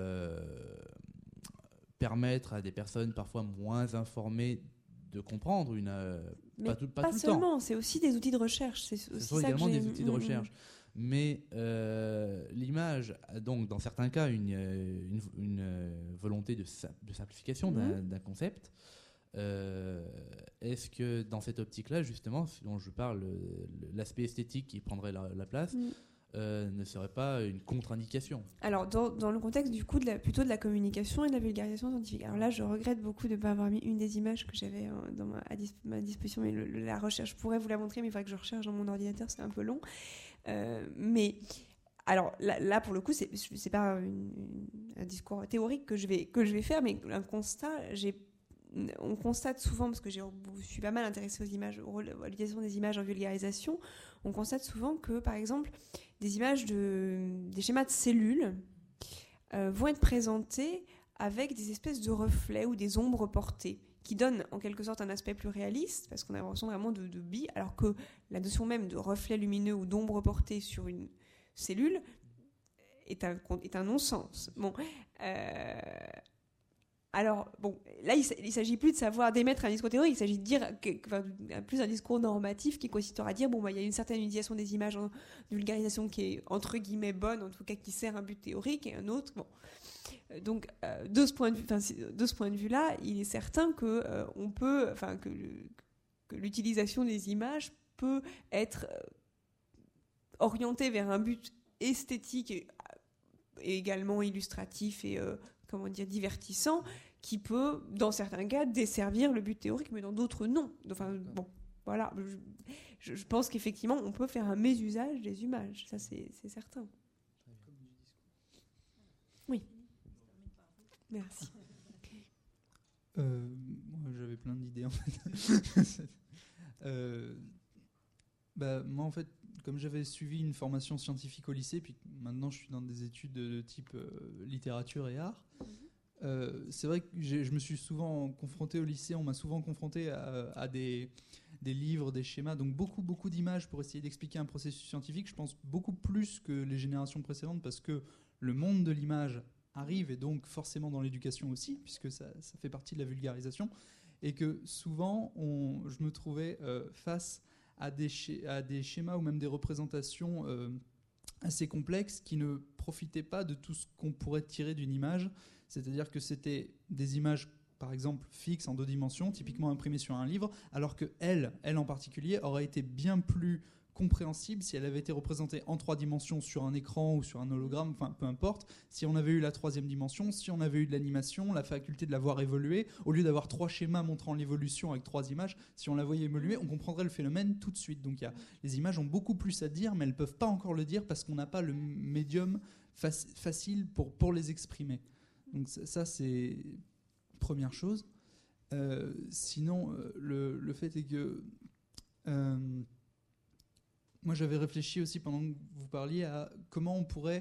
permettre à des personnes parfois moins informées de comprendre Mais pas tout pas le seulement, temps. c'est aussi des outils de recherche. Ce sont également des outils de recherche. Mais l'image a donc, dans certains cas, une volonté de simplification d'un concept. Est-ce que dans cette optique-là, justement, dont je parle, l'aspect esthétique qui prendrait la place, ne serait pas une contre-indication? Alors, dans le contexte du coup plutôt de la communication et de la vulgarisation scientifique. Alors là, je regrette beaucoup de ne pas avoir mis une des images que j'avais à ma disposition, mais la recherche, je pourrais vous la montrer, mais il faudrait que je recherche dans mon ordinateur, c'est un peu long. Mais alors là, pour le coup, c'est pas un discours théorique que je vais faire, mais un constat. On constate souvent, parce que je suis pas mal intéressée aux images, à l'utilisation des images en vulgarisation, on constate souvent que, par exemple, des images des schémas de cellules vont être présentées avec des espèces de reflets ou des ombres portées, qui donne en quelque sorte un aspect plus réaliste, parce qu'on a l'impression vraiment de billes, alors que la notion même de reflet lumineux ou d'ombre portée sur une cellule est un non-sens. Bon, alors, bon, là, il ne s'agit plus de savoir d'émettre un discours théorique, il s'agit de dire, plus un discours normatif qui consistera à dire, bon, il y a une certaine utilisation des images en vulgarisation qui est, entre guillemets, bonne, en tout cas qui sert un but théorique, et un autre, bon. Donc, de ce point de vue-là, il est certain que que l'utilisation des images peut être orientée vers un but esthétique et également illustratif et divertissant, qui peut, dans certains cas, desservir le but théorique, mais dans d'autres, non. Enfin, bon, voilà. Je pense qu'effectivement, on peut faire un mésusage des images, ça c'est certain. Oui. Merci. Moi, j'avais plein d'idées, en fait. Moi, en fait, comme j'avais suivi une formation scientifique au lycée, puis maintenant je suis dans des études de type littérature et art, c'est vrai que je me suis souvent confronté au lycée, on m'a souvent confronté à des livres, des schémas, donc beaucoup d'images pour essayer d'expliquer un processus scientifique. Je pense beaucoup plus que les générations précédentes, parce que le monde de l'image arrive, et donc forcément dans l'éducation aussi, puisque ça fait partie de la vulgarisation, et que souvent je me trouvais face à des schémas ou même des représentations assez complexes qui ne profitaient pas de tout ce qu'on pourrait tirer d'une image. C'est-à-dire que c'était des images, par exemple, fixes en 2 dimensions, typiquement imprimées sur un livre, alors que elle en particulier, aurait été bien plus compréhensible si elle avait été représentée en 3 dimensions sur un écran ou sur un hologramme, enfin peu importe, si on avait eu la 3e dimension, si on avait eu de l'animation, la faculté de la voir évoluer, au lieu d'avoir 3 schémas montrant l'évolution avec 3 images, si on la voyait évoluer, on comprendrait le phénomène tout de suite. Donc les images ont beaucoup plus à dire, mais elles ne peuvent pas encore le dire parce qu'on n'a pas le médium facile pour les exprimer. Donc ça c'est première chose. Sinon, le fait est que moi, j'avais réfléchi aussi pendant que vous parliez à comment on pourrait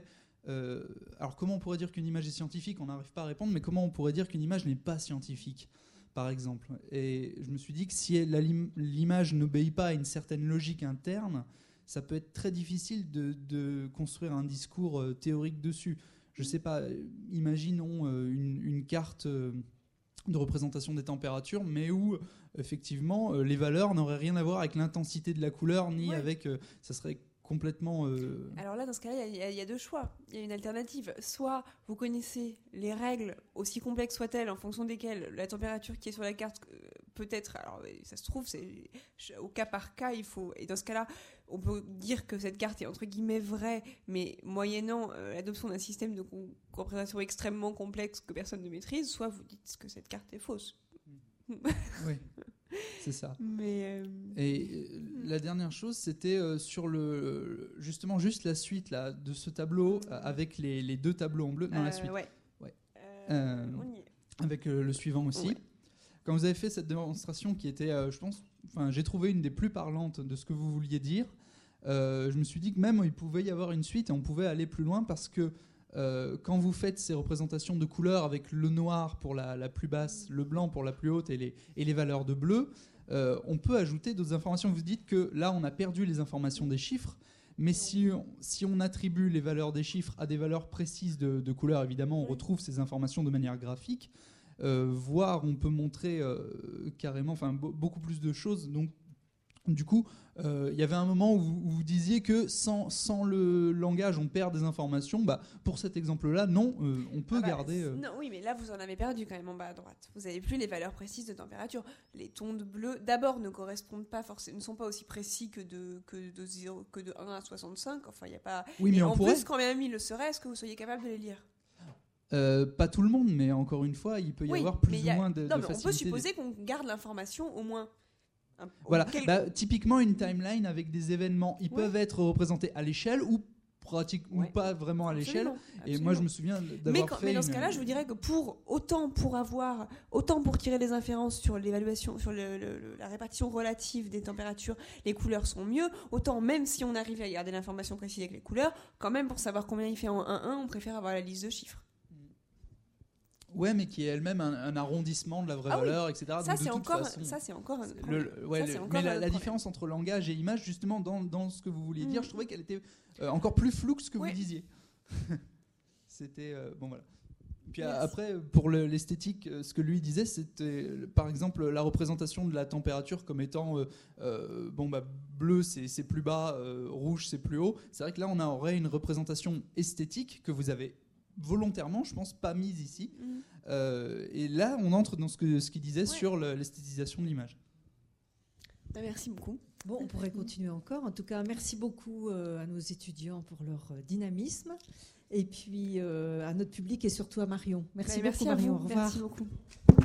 dire qu'une image est scientifique, on n'arrive pas à répondre, mais comment on pourrait dire qu'une image n'est pas scientifique, par exemple. Et je me suis dit que si l'image n'obéit pas à une certaine logique interne, ça peut être très difficile de construire un discours théorique dessus. Je ne sais pas, imaginons une carte de représentation des températures, mais où effectivement les valeurs n'auraient rien à voir avec l'intensité de la couleur, ni avec... ça serait complètement... Alors là, dans ce cas-là, il y a 2 choix. Il y a une alternative. Soit vous connaissez les règles, aussi complexes soient-elles, en fonction desquelles la température qui est sur la carte peut être... Alors ça se trouve, c'est au cas par cas, il faut... Et dans ce cas-là, on peut dire que cette carte est entre guillemets vraie, mais moyennant l'adoption d'un système de représentation extrêmement complexe que personne ne maîtrise, soit vous dites que cette carte est fausse. Oui, c'est ça. Mais Et la dernière chose, c'était sur justement juste la suite là, de ce tableau avec les 2 tableaux en bleu. Non, la suite. Ouais. On y est. Avec le suivant aussi. Ouais. Quand vous avez fait cette démonstration qui était, je pense, j'ai trouvé une des plus parlantes de ce que vous vouliez dire, je me suis dit que même il pouvait y avoir une suite et on pouvait aller plus loin, parce que quand vous faites ces représentations de couleurs avec le noir pour la plus basse, le blanc pour la plus haute et les valeurs de bleu, on peut ajouter d'autres informations. Vous dites que là, on a perdu les informations des chiffres, mais si on attribue les valeurs des chiffres à des valeurs précises de couleurs, évidemment, on retrouve ces informations de manière graphique, voire on peut montrer carrément beaucoup plus de choses. Donc, du coup, il y avait un moment où vous disiez que sans le langage, on perd des informations. Pour cet exemple-là, non, on peut garder... Non, oui, mais là, vous en avez perdu quand même en bas à droite. Vous n'avez plus les valeurs précises de température. Les tons de bleu, d'abord, ne correspondent pas forcément, ne sont pas aussi précis que de 1 à 65. Enfin, il n'y a pas... Oui, mais en plus, quand même il le serait, est-ce que vous soyez capable de les lire ? Pas tout le monde, mais encore une fois, il peut y avoir plus ou moins de facilité. On peut supposer qu'on garde l'information au moins... Voilà, typiquement une timeline avec des événements, ils peuvent être représentés à l'échelle ou pas vraiment à l'échelle. Et moi je me souviens d'avoir mais dans ce cas-là, je vous dirais que autant pour tirer des inférences sur l'évaluation, sur la répartition relative des températures, les couleurs sont mieux. Autant même si on arrive à garder l'information précise avec les couleurs, quand même pour savoir combien il fait en 1-1, on préfère avoir la liste de chiffres. Ouais, mais qui est elle-même un arrondissement de la vraie Ah oui. valeur, etc. Ça, Donc, de c'est toute encore, façon, ça, c'est encore un autre mais problème. la différence entre langage et image, justement, dans ce que vous vouliez dire, Mm. je trouvais qu'elle était encore plus floue que ce que Oui. vous disiez. C'était bon, voilà. Puis Merci. après, pour l'esthétique, ce que lui disait, c'était par exemple la représentation de la température comme étant bleu c'est plus bas, rouge c'est plus haut. C'est vrai que là on aurait une représentation esthétique que vous avez volontairement, je pense, pas mise ici. Mm. Et là on entre dans ce qu'il disait Ouais. sur l'esthétisation de l'image. Bah, merci beaucoup. Bon, on pourrait continuer encore. En tout cas, merci beaucoup à nos étudiants pour leur dynamisme. Et puis à notre public et surtout à Marion. Merci Bah, beaucoup, à Marion. vous. Au revoir. Merci beaucoup.